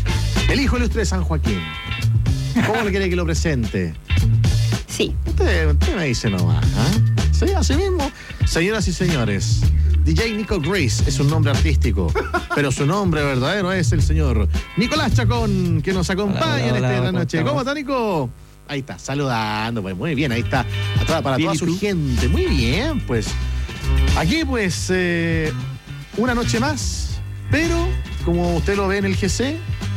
El hijo ilustre de San Joaquín. ¿Cómo le quiere que lo presente? Sí. Usted, usted me dice nomás, ¿eh? Sí, así mismo. Señoras y señores, D J Nico Grace es un nombre artístico, pero su nombre verdadero es el señor Nicolás Chacón, que nos acompaña en esta gran noche. ¿Cómo está, Nico? Ahí está, saludando, pues muy bien, ahí está, a toda, para toda su gente. Muy bien, pues. Aquí, pues, eh, una noche más, pero como usted lo ve en el G C,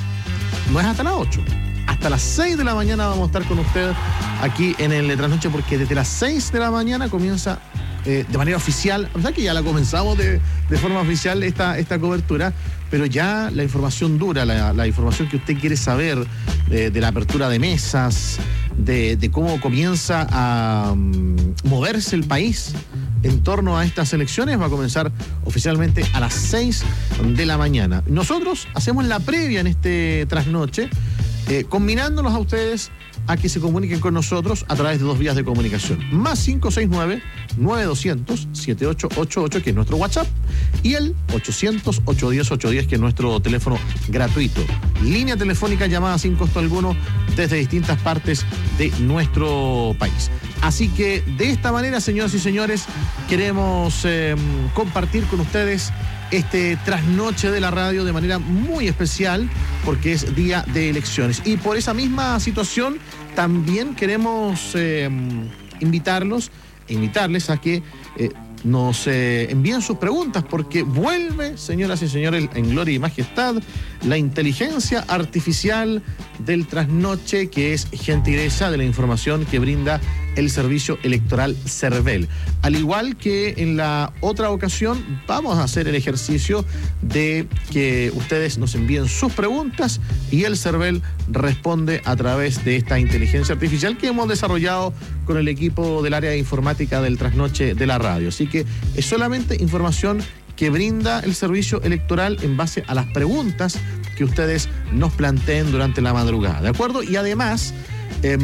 no es hasta las ocho. Hasta las seis de la mañana vamos a estar con usted aquí en el Trasnoche, porque desde las seis de la mañana comienza eh, de manera oficial, o sea que ya la comenzamos de, de forma oficial esta, esta cobertura, pero ya la información dura, la, la información que usted quiere saber de, de la apertura de mesas, de, de cómo comienza a um, moverse el país en torno a estas elecciones, va a comenzar oficialmente a las seis de la mañana. Nosotros hacemos la previa en este Trasnoche, Eh, combinándolos a ustedes a que se comuniquen con nosotros a través de dos vías de comunicación. Más cinco seis nueve, nueve dos cero cero, siete ocho ocho ocho, que es nuestro WhatsApp, y el ochocientos, ochocientos diez, ochocientos diez, que es nuestro teléfono gratuito. Línea telefónica llamada sin costo alguno desde distintas partes de nuestro país. Así que de esta manera, señoras y señores, queremos eh, compartir con ustedes este Trasnoche de la radio de manera muy especial, porque es día de elecciones. Y por esa misma situación también queremos eh, invitarlos, invitarles a que eh, nos eh, envíen sus preguntas, porque vuelve, señoras y señores, en gloria y majestad, la inteligencia artificial del Trasnoche, que es gentileza de la información que brinda el Servicio Electoral CERVEL. Al igual que en la otra ocasión, vamos a hacer el ejercicio de que ustedes nos envíen sus preguntas y el CERVEL responde a través de esta inteligencia artificial que hemos desarrollado con el equipo del área de informática del Trasnoche de la radio. Así que es solamente información que brinda el Servicio Electoral en base a las preguntas que ustedes nos planteen durante la madrugada, ¿de acuerdo? Y además, eh,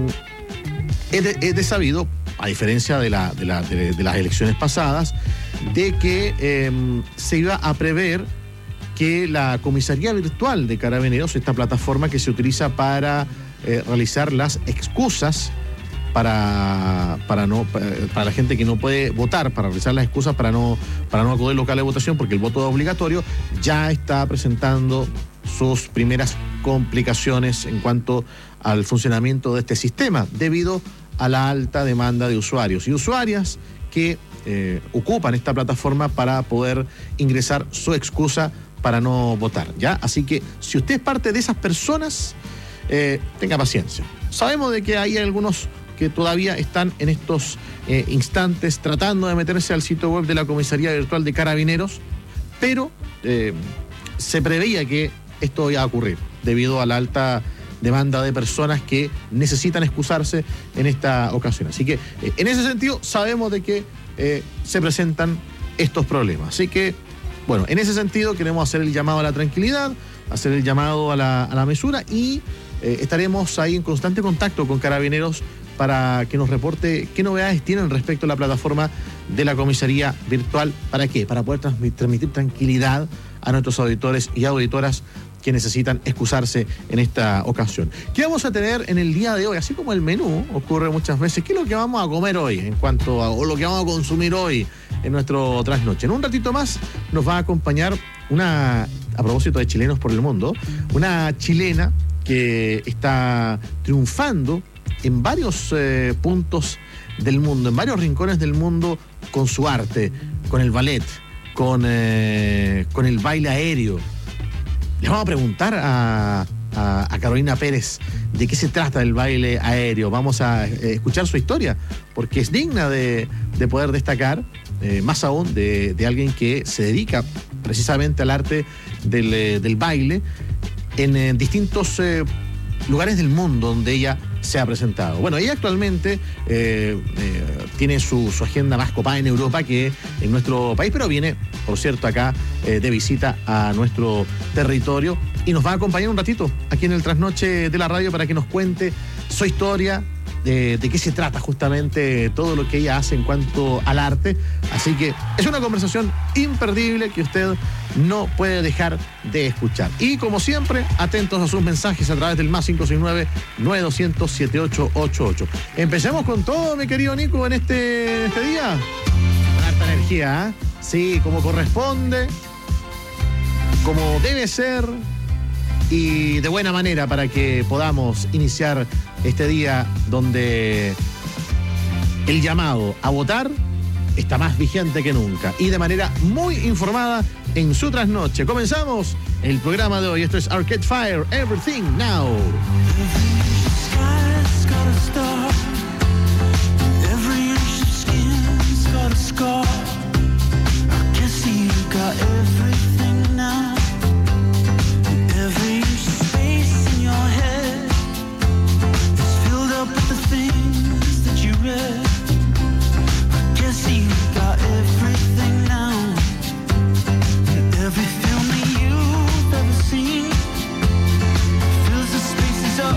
he, de, he de sabido, a diferencia de, la, de, la, de, de las elecciones pasadas, de que eh, se iba a prever que la comisaría virtual de Carabineros, esta plataforma que se utiliza para eh, realizar las excusas para, para, no, para, para la gente que no puede votar, para realizar las excusas para no, para no acudir al local de votación, porque el voto es obligatorio, ya está presentando sus primeras complicaciones en cuanto al funcionamiento de este sistema, debido a la alta demanda de usuarios y usuarias que eh, ocupan esta plataforma para poder ingresar su excusa para no votar, ¿ya? Así que si usted es parte de esas personas, eh, tenga paciencia. Sabemos de que hay algunos que todavía están en estos eh, instantes tratando de meterse al sitio web de la Comisaría Virtual de Carabineros, pero eh, se preveía que esto iba a ocurrir debido a la alta demanda de personas que necesitan excusarse en esta ocasión. Así que eh, en ese sentido sabemos de que eh, se presentan estos problemas. Así que, bueno, en ese sentido queremos hacer el llamado a la tranquilidad, hacer el llamado a la, a la mesura, y eh, estaremos ahí en constante contacto con Carabineros para que nos reporte qué novedades tienen respecto a la plataforma de la Comisaría Virtual. ¿Para qué? Para poder transmitir, transmitir tranquilidad a nuestros auditores y auditoras que necesitan excusarse en esta ocasión. ¿Qué vamos a tener en el día de hoy? Así como el menú ocurre muchas veces, ¿qué es lo que vamos a comer hoy en cuanto a, o lo que vamos a consumir hoy en nuestro Trasnoche? En un ratito más nos va a acompañar una, a propósito de chilenos por el mundo, una chilena que está triunfando en varios eh, puntos del mundo, en varios rincones del mundo, con su arte, con el ballet, con, eh, con el baile aéreo. Les vamos a preguntar a, a, a Carolina Pérez de qué se trata el baile aéreo. Vamos a eh, escuchar su historia, porque es digna de, de poder destacar, eh, más aún de, de alguien que se dedica precisamente al arte del, eh, del baile en eh, distintos eh, lugares del mundo donde ella se ha presentado. Bueno, ella actualmente eh, eh, tiene su, su agenda más copada en Europa que en nuestro país, pero viene, por cierto, acá eh, de visita a nuestro territorio y nos va a acompañar un ratito aquí en el Trasnoche de la radio para que nos cuente su historia, de, de qué se trata justamente todo lo que ella hace en cuanto al arte. Así que es una conversación imperdible que usted no puede dejar de escuchar. Y como siempre, atentos a sus mensajes a través del más cinco seis nueve, nueve dos cero cero, siete ocho ocho ocho. Empecemos con todo, mi querido Nico, en este, en este día. Con harta energía, ¿eh? Sí, como corresponde, como debe ser y de buena manera para que podamos iniciar este día donde el llamado a votar está más vigente que nunca y de manera muy informada en su trasnoche. Comenzamos el programa de hoy. Esto es Arcade Fire, Everything Now. Every film that you've ever seen fills the spaces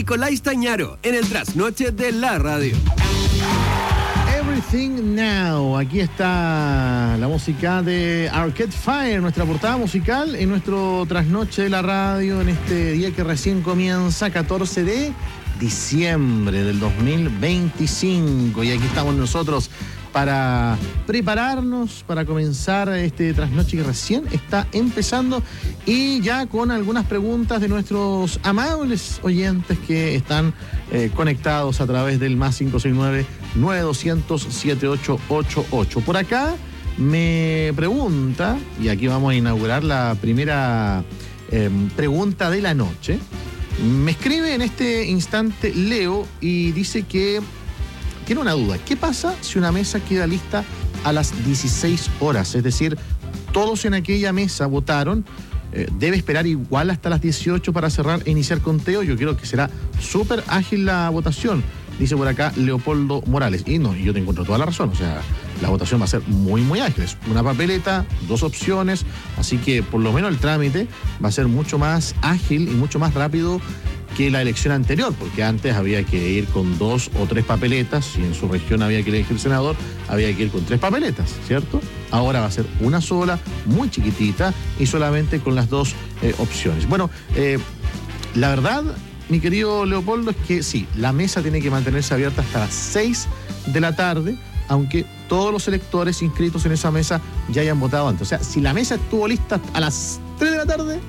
Nicolás Stañaro en el trasnoche de la radio. Everything Now. Aquí está la música de Arcade Fire, nuestra portada musical en nuestro trasnoche de la radio en este día que recién comienza, catorce de diciembre del dos mil veinticinco. Y aquí estamos nosotros para prepararnos, para comenzar este trasnoche que recién está empezando y ya con algunas preguntas de nuestros amables oyentes que están eh, conectados a través del más cinco seis nueve, nueve dos cero cero, siete ocho ocho ocho. Por acá me pregunta, y aquí vamos a inaugurar la primera eh, pregunta de la noche. Me escribe en este instante Leo y dice que tiene una duda. ¿Qué pasa si una mesa queda lista a las dieciséis horas? Es decir, todos en aquella mesa votaron. Eh, ¿Debe esperar igual hasta las dieciocho para cerrar e iniciar conteo? Yo creo que será súper ágil la votación, dice por acá Leopoldo Morales. Y no, yo te encuentro toda la razón. O sea, la votación va a ser muy, muy ágil. Es una papeleta, dos opciones. Así que por lo menos el trámite va a ser mucho más ágil y mucho más rápido que la elección anterior, porque antes había que ir con dos o tres papeletas, y en su región había que elegir senador, había que ir con tres papeletas, ¿cierto? Ahora va a ser una sola, muy chiquitita, y solamente con las dos eh, opciones. Bueno, eh, la verdad, mi querido Leopoldo, es que sí, la mesa tiene que mantenerse abierta hasta las seis de la tarde, aunque todos los electores inscritos en esa mesa ya hayan votado antes. O sea, si la mesa estuvo lista a las tres de la tarde,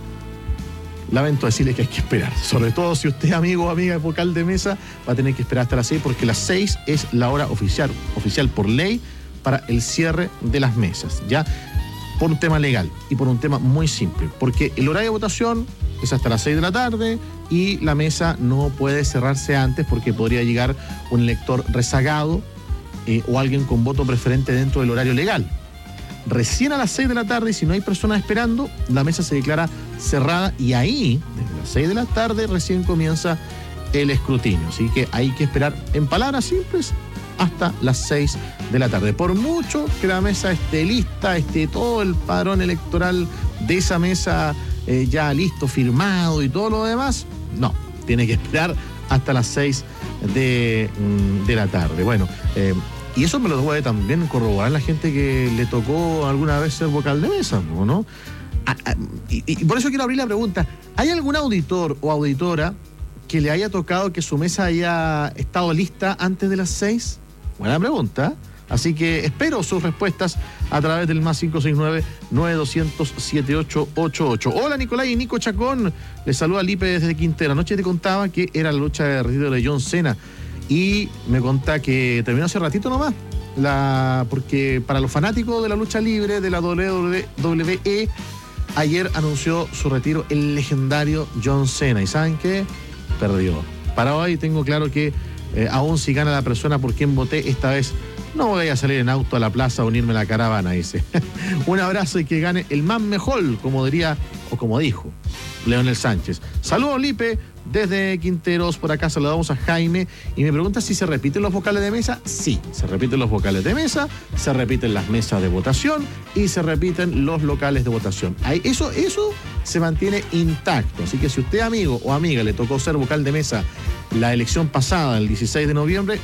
lamento decirle que hay que esperar. Sobre todo si usted es amigo o amiga vocal de mesa, va a tener que esperar hasta las seis, porque las seis es la hora oficial, oficial por ley, para el cierre de las mesas, ¿ya? Por un tema legal y por un tema muy simple, porque el horario de votación es hasta las seis de la tarde y la mesa no puede cerrarse antes porque podría llegar un elector rezagado eh, o alguien con voto preferente dentro del horario legal. Recién a las seis de la tarde, y si no hay personas esperando, la mesa se declara cerrada y ahí, desde las seis de la tarde, recién comienza el escrutinio. Así que hay que esperar, en palabras simples, hasta las seis de la tarde. Por mucho que la mesa esté lista, esté todo el padrón electoral de esa mesa eh, ya listo, firmado y todo lo demás, no, tiene que esperar hasta las seis de, de la tarde. Bueno, eh, y eso me lo puede también corroborar la gente que le tocó alguna vez ser vocal de mesa, ¿no? Ah, ah, y, y por eso quiero abrir la pregunta. ¿Hay algún auditor o auditora que le haya tocado que su mesa haya estado lista antes de las seis? Buena pregunta. Así que espero sus respuestas a través del más cinco seis nueve, nueve dos cero cero, siete ocho ocho ocho. Hola Nicolás y Nico Chacón. Les saluda Lipe desde Quintero. Anoche te contaba que era la lucha de retiro de John Cena. Y me contá que terminó hace ratito nomás, la, porque para los fanáticos de la lucha libre de la doble u doble u E, ayer anunció su retiro el legendario John Cena. ¿Y saben qué? Perdió. Para hoy tengo claro que eh, aún si gana la persona por quien voté, esta vez no voy a salir en auto a la plaza a unirme a la caravana, dice. Un abrazo y que gane el más mejor, como diría, o como dijo Leonel Sánchez. Saludos, Lipe, desde Quinteros. Por acá saludamos a Jaime y me pregunta si se repiten los vocales de mesa. Sí, se repiten los vocales de mesa, se repiten las mesas de votación y se repiten los locales de votación. Ahí, eso, eso se mantiene intacto. Así que si usted, amigo o amiga, le tocó ser vocal de mesa la elección pasada, el dieciséis de noviembre,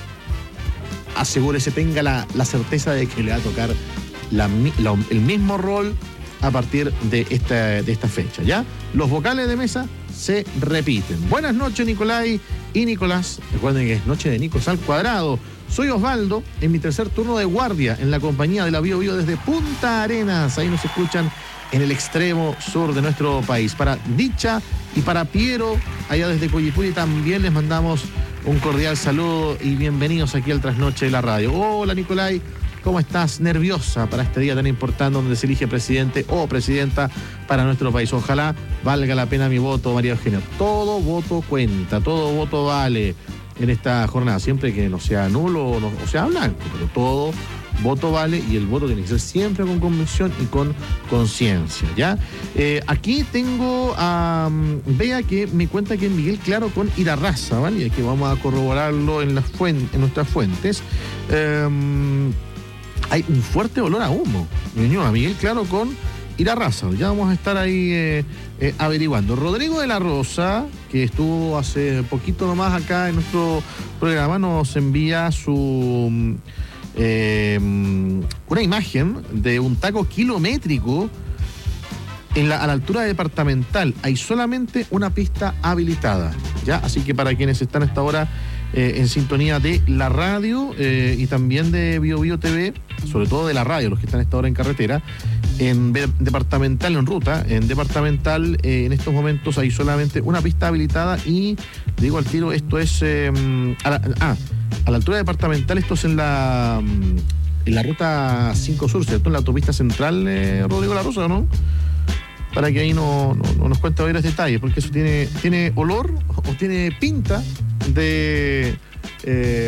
asegúrese, tenga la, la certeza de que le va a tocar la, la, el mismo rol a partir de esta, de esta fecha, ¿ya? Los vocales de mesa se repiten. Buenas noches, Nicolai y Nicolás. Recuerden que es noche de Nicos al cuadrado. Soy Osvaldo, en mi tercer turno de guardia en la compañía de la Bio Bio desde Punta Arenas. Ahí nos escuchan en el extremo sur de nuestro país. Para Dicha y para Piero, allá desde Coyipulli, también les mandamos un cordial saludo y bienvenidos aquí al Trasnoche de la Radio. Hola, Nicolai. ¿Cómo estás? Nerviosa para este día tan importante donde se elige presidente o presidenta para nuestro país. Ojalá valga la pena mi voto, María Eugenia. Todo voto cuenta, todo voto vale en esta jornada, siempre que no sea nulo o, no, o sea blanco, pero todo voto vale y el voto tiene que ser siempre con convicción y con conciencia, ¿ya? Eh, aquí tengo a um, Bea que me cuenta que es Miguel Claro con Irarráza, ¿vale? Y aquí vamos a corroborarlo en, las fuen- en nuestras fuentes. Eh, Hay un fuerte olor a humo. A Miguel Claro con Irarrázaval. Ya vamos a estar ahí eh, eh, averiguando. Rodrigo de la Rosa, que estuvo hace poquito nomás acá en nuestro programa, nos envía su eh, una imagen de un taco kilométrico en la, a la altura departamental. Hay solamente una pista habilitada, ¿ya? Así que para quienes están a esta hora eh, en sintonía de la radio eh, y también de Bio Bio T V, sobre todo de la radio, los que están a esta hora en carretera, en de, departamental, en ruta, en departamental, eh, en estos momentos hay solamente una pista habilitada y, digo al tiro, esto es eh, a, la, ah, a la altura departamental, esto es en la en la ruta cinco Sur, ¿cierto? En la autopista central, eh, Rodrigo de la Rosa, ¿o no? Para que ahí no, no, no nos cuente varios detalles, porque eso tiene, tiene olor o tiene pinta de... Eh,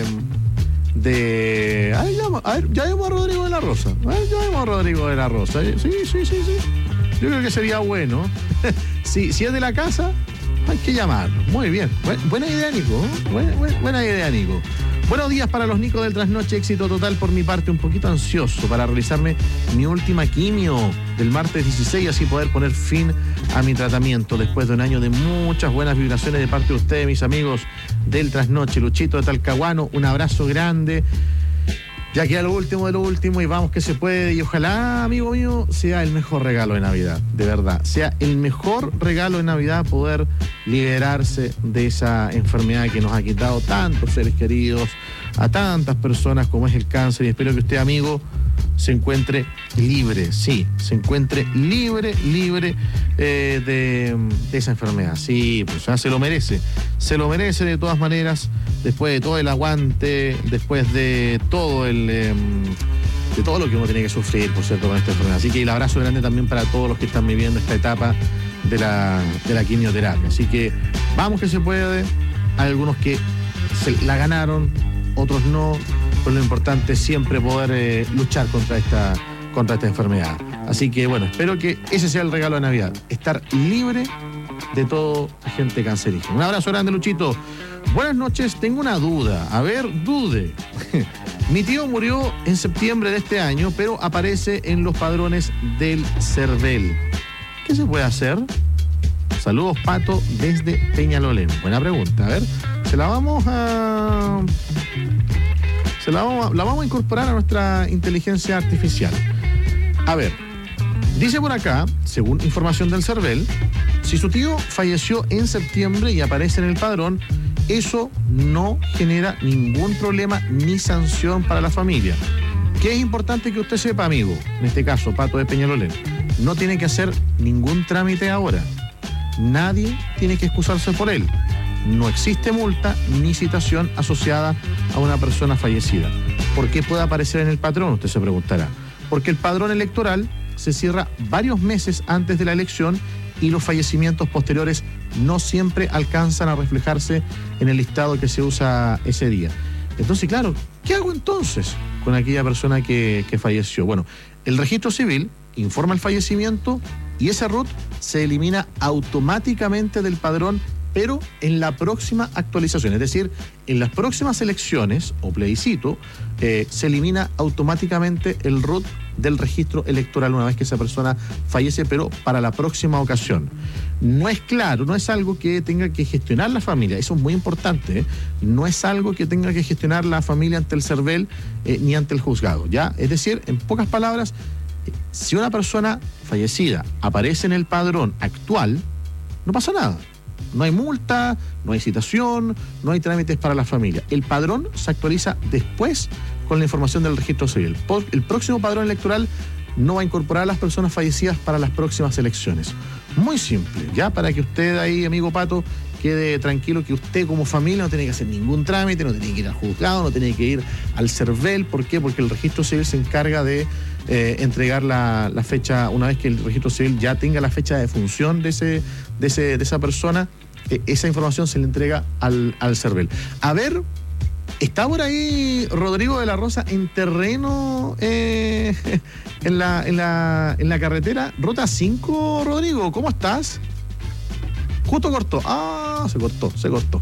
de... A ver, llama, a ver, llamemos a Rodrigo de la Rosa. A ver, llamemos a Rodrigo de la Rosa. Sí, sí, sí, sí. Yo creo que sería bueno. si, si es de la casa, hay que llamarlo. Muy bien. Buen, buena idea, Nico. Buena, buena, buena idea, Nico. Buenos días para los Nicos del Trasnoche, éxito total por mi parte, un poquito ansioso para realizarme mi última quimio del martes dieciséis y así poder poner fin a mi tratamiento después de un año de muchas buenas vibraciones de parte de ustedes, mis amigos del Trasnoche. Luchito de Talcahuano, un abrazo grande. Ya queda lo último de lo último y vamos que se puede y ojalá, amigo mío, sea el mejor regalo de Navidad, de verdad, sea el mejor regalo de Navidad poder liberarse de esa enfermedad que nos ha quitado tantos seres queridos, a tantas personas como es el cáncer, y espero que usted, amigo, se encuentre libre, sí, se encuentre libre, libre eh, de, de esa enfermedad. Sí, pues ya se lo merece, se lo merece de todas maneras, después de todo el aguante, después de todo el eh, de todo lo que uno tiene que sufrir, por cierto, con esta enfermedad. Así que el abrazo grande también para todos los que están viviendo esta etapa de la, de la quimioterapia. Así que vamos que se puede, hay algunos que se la ganaron, otros no. Pero lo importante es siempre poder eh, luchar contra esta, contra esta enfermedad. Así que bueno, espero que ese sea el regalo de Navidad, estar libre de todo agente cancerígeno. Un abrazo grande, Luchito. Buenas noches, tengo una duda. A ver, dude. Mi tío murió en septiembre de este año, pero aparece en los padrones del CERVEL. ¿Qué se puede hacer? Saludos, Pato, desde Peñalolén. Buena pregunta. A ver, se la vamos a... Se la vamos, a, la vamos a incorporar a nuestra inteligencia artificial. A ver, dice por acá, según información del CERVEL, si su tío falleció en septiembre y aparece en el padrón, eso no genera ningún problema ni sanción para la familia. ¿Qué es importante que usted sepa, amigo? En este caso, Pato de Peñalolén, no tiene que hacer ningún trámite ahora. Nadie tiene que excusarse por él. No existe multa ni citación asociada a una persona fallecida. ¿Por qué puede aparecer en el padrón? Usted se preguntará. Porque el padrón electoral se cierra varios meses antes de la elección y los fallecimientos posteriores no siempre alcanzan a reflejarse en el listado que se usa ese día. Entonces, claro, ¿qué hago entonces con aquella persona que, que falleció? Bueno, el registro civil informa el fallecimiento y ese R U T se elimina automáticamente del padrón, pero en la próxima actualización, es decir, en las próximas elecciones o plebiscito, eh, se elimina automáticamente el R U T del registro electoral una vez que esa persona fallece, pero para la próxima ocasión. No es claro, no es algo que tenga que gestionar la familia, eso es muy importante, ¿eh? No es algo que tenga que gestionar la familia ante el CERVEL eh, ni ante el juzgado, ¿ya? Es decir, en pocas palabras, si una persona fallecida aparece en el padrón actual, no pasa nada. No hay multa, no hay citación, no hay trámites para la familia. El padrón se actualiza después con la información del registro civil. El próximo padrón electoral no va a incorporar a las personas fallecidas para las próximas elecciones. Muy simple, ya para que usted ahí, amigo Pato, quede tranquilo que usted como familia no tiene que hacer ningún trámite, no tiene que ir al juzgado, no tiene que ir al CERVEL. ¿Por qué? Porque el registro civil se encarga de eh, entregar la, la fecha, una vez que el registro civil ya tenga la fecha de defunción de, ese, de, ese, de esa persona, eh, esa información se le entrega al, al CERVEL. A ver, ¿está por ahí Rodrigo de la Rosa en terreno eh, en, la, en, la, en la carretera? Ruta cinco, Rodrigo, ¿cómo estás? Justo cortó. Ah, se cortó, se cortó.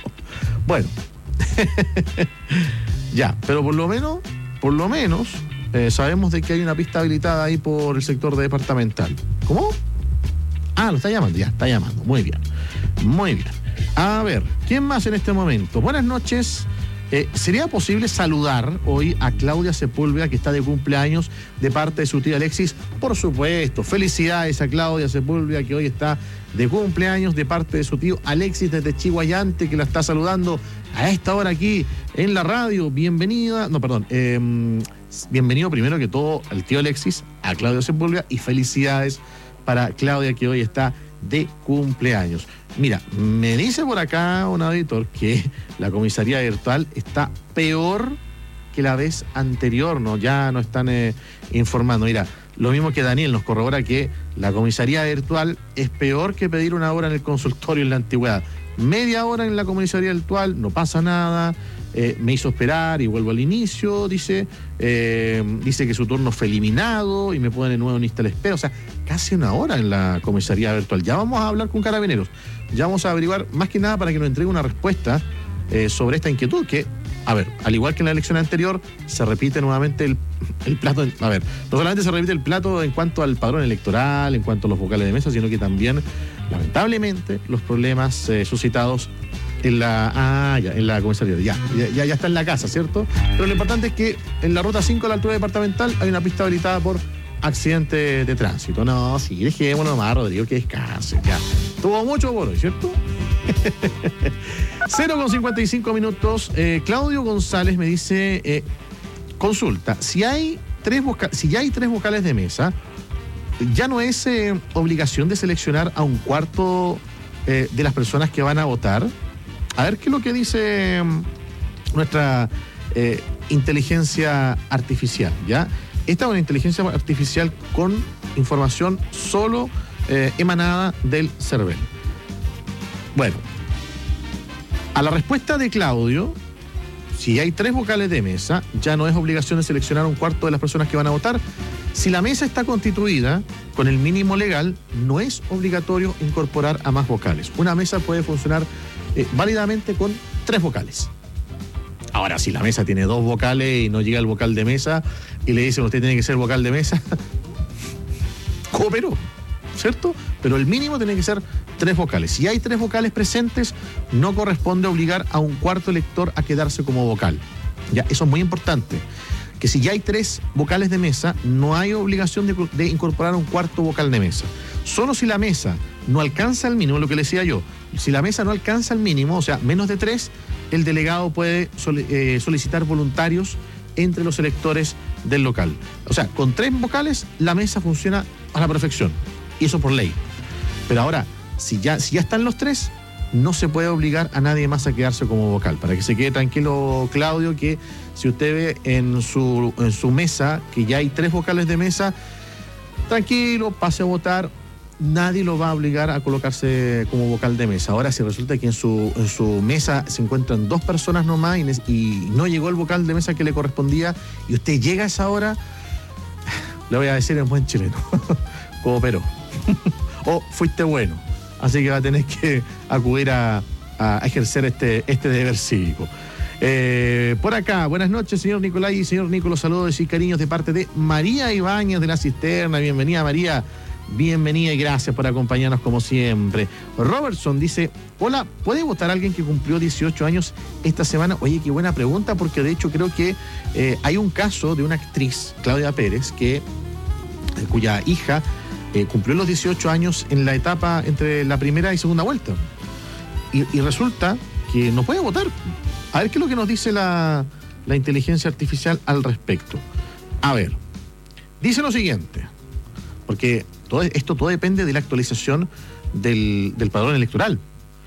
Bueno. Ya, pero por lo menos, por lo menos, Eh, sabemos de que hay una pista habilitada ahí por el sector departamental. ¿Cómo? Ah, lo está llamando, ya, está llamando. Muy bien, muy bien. A ver, ¿quién más en este momento? Buenas noches. Eh, ¿Sería posible saludar hoy a Claudia Sepúlveda, que está de cumpleaños, de parte de su tía Alexis? Por supuesto, felicidades a Claudia Sepúlveda, que hoy está de cumpleaños, de parte de su tío Alexis desde Chihuayante, que la está saludando a esta hora aquí en la radio. Bienvenida, no, perdón, eh, bienvenido primero que todo al tío Alexis, a Claudia Sepúlveda, y felicidades para Claudia, que hoy está de cumpleaños. Mira, me dice por acá un auditor que la comisaría virtual está peor que la vez anterior, ¿no? Ya nos están eh, informando. Mira, lo mismo que Daniel nos corrobora que la comisaría virtual es peor que pedir una hora en el consultorio en la antigüedad. Media hora en la comisaría virtual, no pasa nada. Eh, me hizo esperar y vuelvo al inicio, dice, eh, dice que su turno fue eliminado y me ponen de nuevo en lista de espera. O sea, casi una hora en la comisaría virtual. Ya vamos a hablar con Carabineros, ya vamos a averiguar más que nada para que nos entregue una respuesta eh, sobre esta inquietud que, a ver, al igual que en la elección anterior, se repite nuevamente el, el plato, en, a ver, no solamente se repite el plato en cuanto al padrón electoral, en cuanto a los vocales de mesa, sino que también, lamentablemente, los problemas eh, suscitados en la, ah, ya, en la comisaría. Ya, ya, ya está en la casa, ¿cierto? Pero lo importante es que en la ruta cinco, a la altura departamental, hay una pista habilitada por accidente de tránsito. No, sí, dejémoslo nomás, Rodrigo, que descanse. Ya. Tuvo mucho por hoy, ¿cierto? cero con cincuenta y cinco minutos. Eh, Claudio González me dice, eh, consulta, si hay tres voca- si ya hay tres vocales de mesa, ya no es eh, obligación de seleccionar a un cuarto eh, de las personas que van a votar. A ver qué es lo que dice um, nuestra eh, inteligencia artificial, ¿ya? Esta es una inteligencia artificial con información solo eh, emanada del CERVEL. Bueno, a la respuesta de Claudio, si hay tres vocales de mesa, ya no es obligación de seleccionar un cuarto de las personas que van a votar. Si la mesa está constituida con el mínimo legal, no es obligatorio incorporar a más vocales. Una mesa puede funcionar eh, válidamente con tres vocales. Ahora, si la mesa tiene dos vocales y no llega el vocal de mesa y le dicen usted tiene que ser vocal de mesa, cooperó, ¿cierto? Pero el mínimo tiene que ser tres vocales. Si hay tres vocales presentes, no corresponde obligar a un cuarto elector a quedarse como vocal. Ya, eso es muy importante. Que si ya hay tres vocales de mesa, no hay obligación de, de incorporar un cuarto vocal de mesa. Solo si la mesa no alcanza el mínimo, lo que le decía yo, si la mesa no alcanza el mínimo, o sea, menos de tres, el delegado puede sol, eh, solicitar voluntarios entre los electores del local. O sea, con tres vocales, la mesa funciona a la perfección. Y eso por ley. Pero ahora, si ya, si ya están los tres, no se puede obligar a nadie más a quedarse como vocal. Para que se quede tranquilo, Claudio, que si usted ve en su, en su mesa que ya hay tres vocales de mesa, tranquilo, pase a votar. Nadie lo va a obligar a colocarse como vocal de mesa. Ahora, si resulta que en su, en su mesa se encuentran dos personas nomás y, y no llegó el vocal de mesa que le correspondía y usted llega a esa hora, le voy a decir en buen chileno, cooperó. O fuiste bueno. Así que va a tener que acudir a, a ejercer este, este deber cívico. Eh, por acá, buenas noches, señor Nicolai y señor Nicolás, saludos y cariños de parte de María Ibáñez de la Cisterna. Bienvenida, María. Bienvenida y gracias por acompañarnos como siempre. Robertson dice, hola, ¿puede votar alguien que cumplió dieciocho años esta semana? Oye, qué buena pregunta, porque de hecho creo que eh, hay un caso de una actriz, Claudia Pérez, que eh, cuya hija eh, cumplió los dieciocho años en la etapa entre la primera y segunda vuelta. Y, y resulta que no puede votar. A ver qué es lo que nos dice la, la inteligencia artificial al respecto. A ver, dice lo siguiente, porque todo, esto todo depende de la actualización del, del padrón electoral.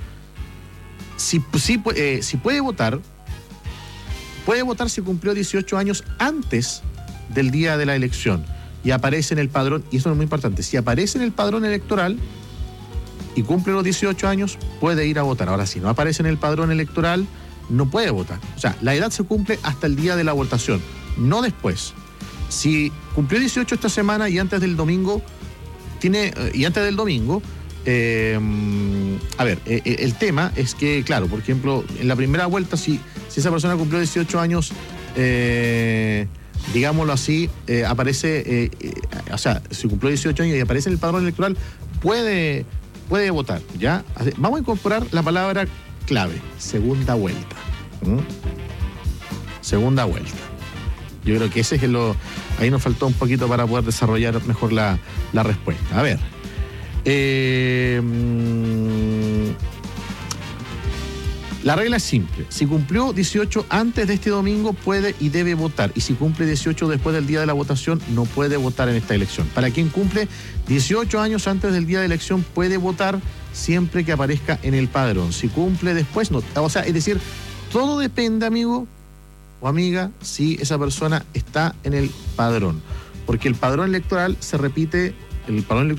Si, si, eh, si puede votar, puede votar si cumplió dieciocho años antes del día de la elección y aparece en el padrón, y eso es muy importante, si aparece en el padrón electoral y cumple los dieciocho años, puede ir a votar. Ahora, si no aparece en el padrón electoral, no puede votar. O sea, la edad se cumple hasta el día de la votación, no después. Si cumplió dieciocho esta semana y antes del domingo, tiene, y antes del domingo, eh, a ver, eh, el tema es que, claro, por ejemplo, en la primera vuelta, si, si esa persona cumplió dieciocho años, eh, digámoslo así, eh, aparece, eh, eh, o sea, si cumplió dieciocho años y aparece en el padrón electoral, puede, puede votar, ¿ya? Así, vamos a incorporar la palabra clave, segunda vuelta. ¿Mm? Segunda vuelta. Yo creo que ese es lo... Ahí nos faltó un poquito para poder desarrollar mejor la, la respuesta. A ver. Eh, la regla es simple. Si cumplió dieciocho antes de este domingo, puede y debe votar. Y si cumple dieciocho después del día de la votación, no puede votar en esta elección. Para quien cumple dieciocho años antes del día de elección, puede votar siempre que aparezca en el padrón. Si cumple después, no. O sea, es decir, todo depende, amigo o amiga, si esa persona está en el padrón. Porque el padrón electoral se repite, el padrón electoral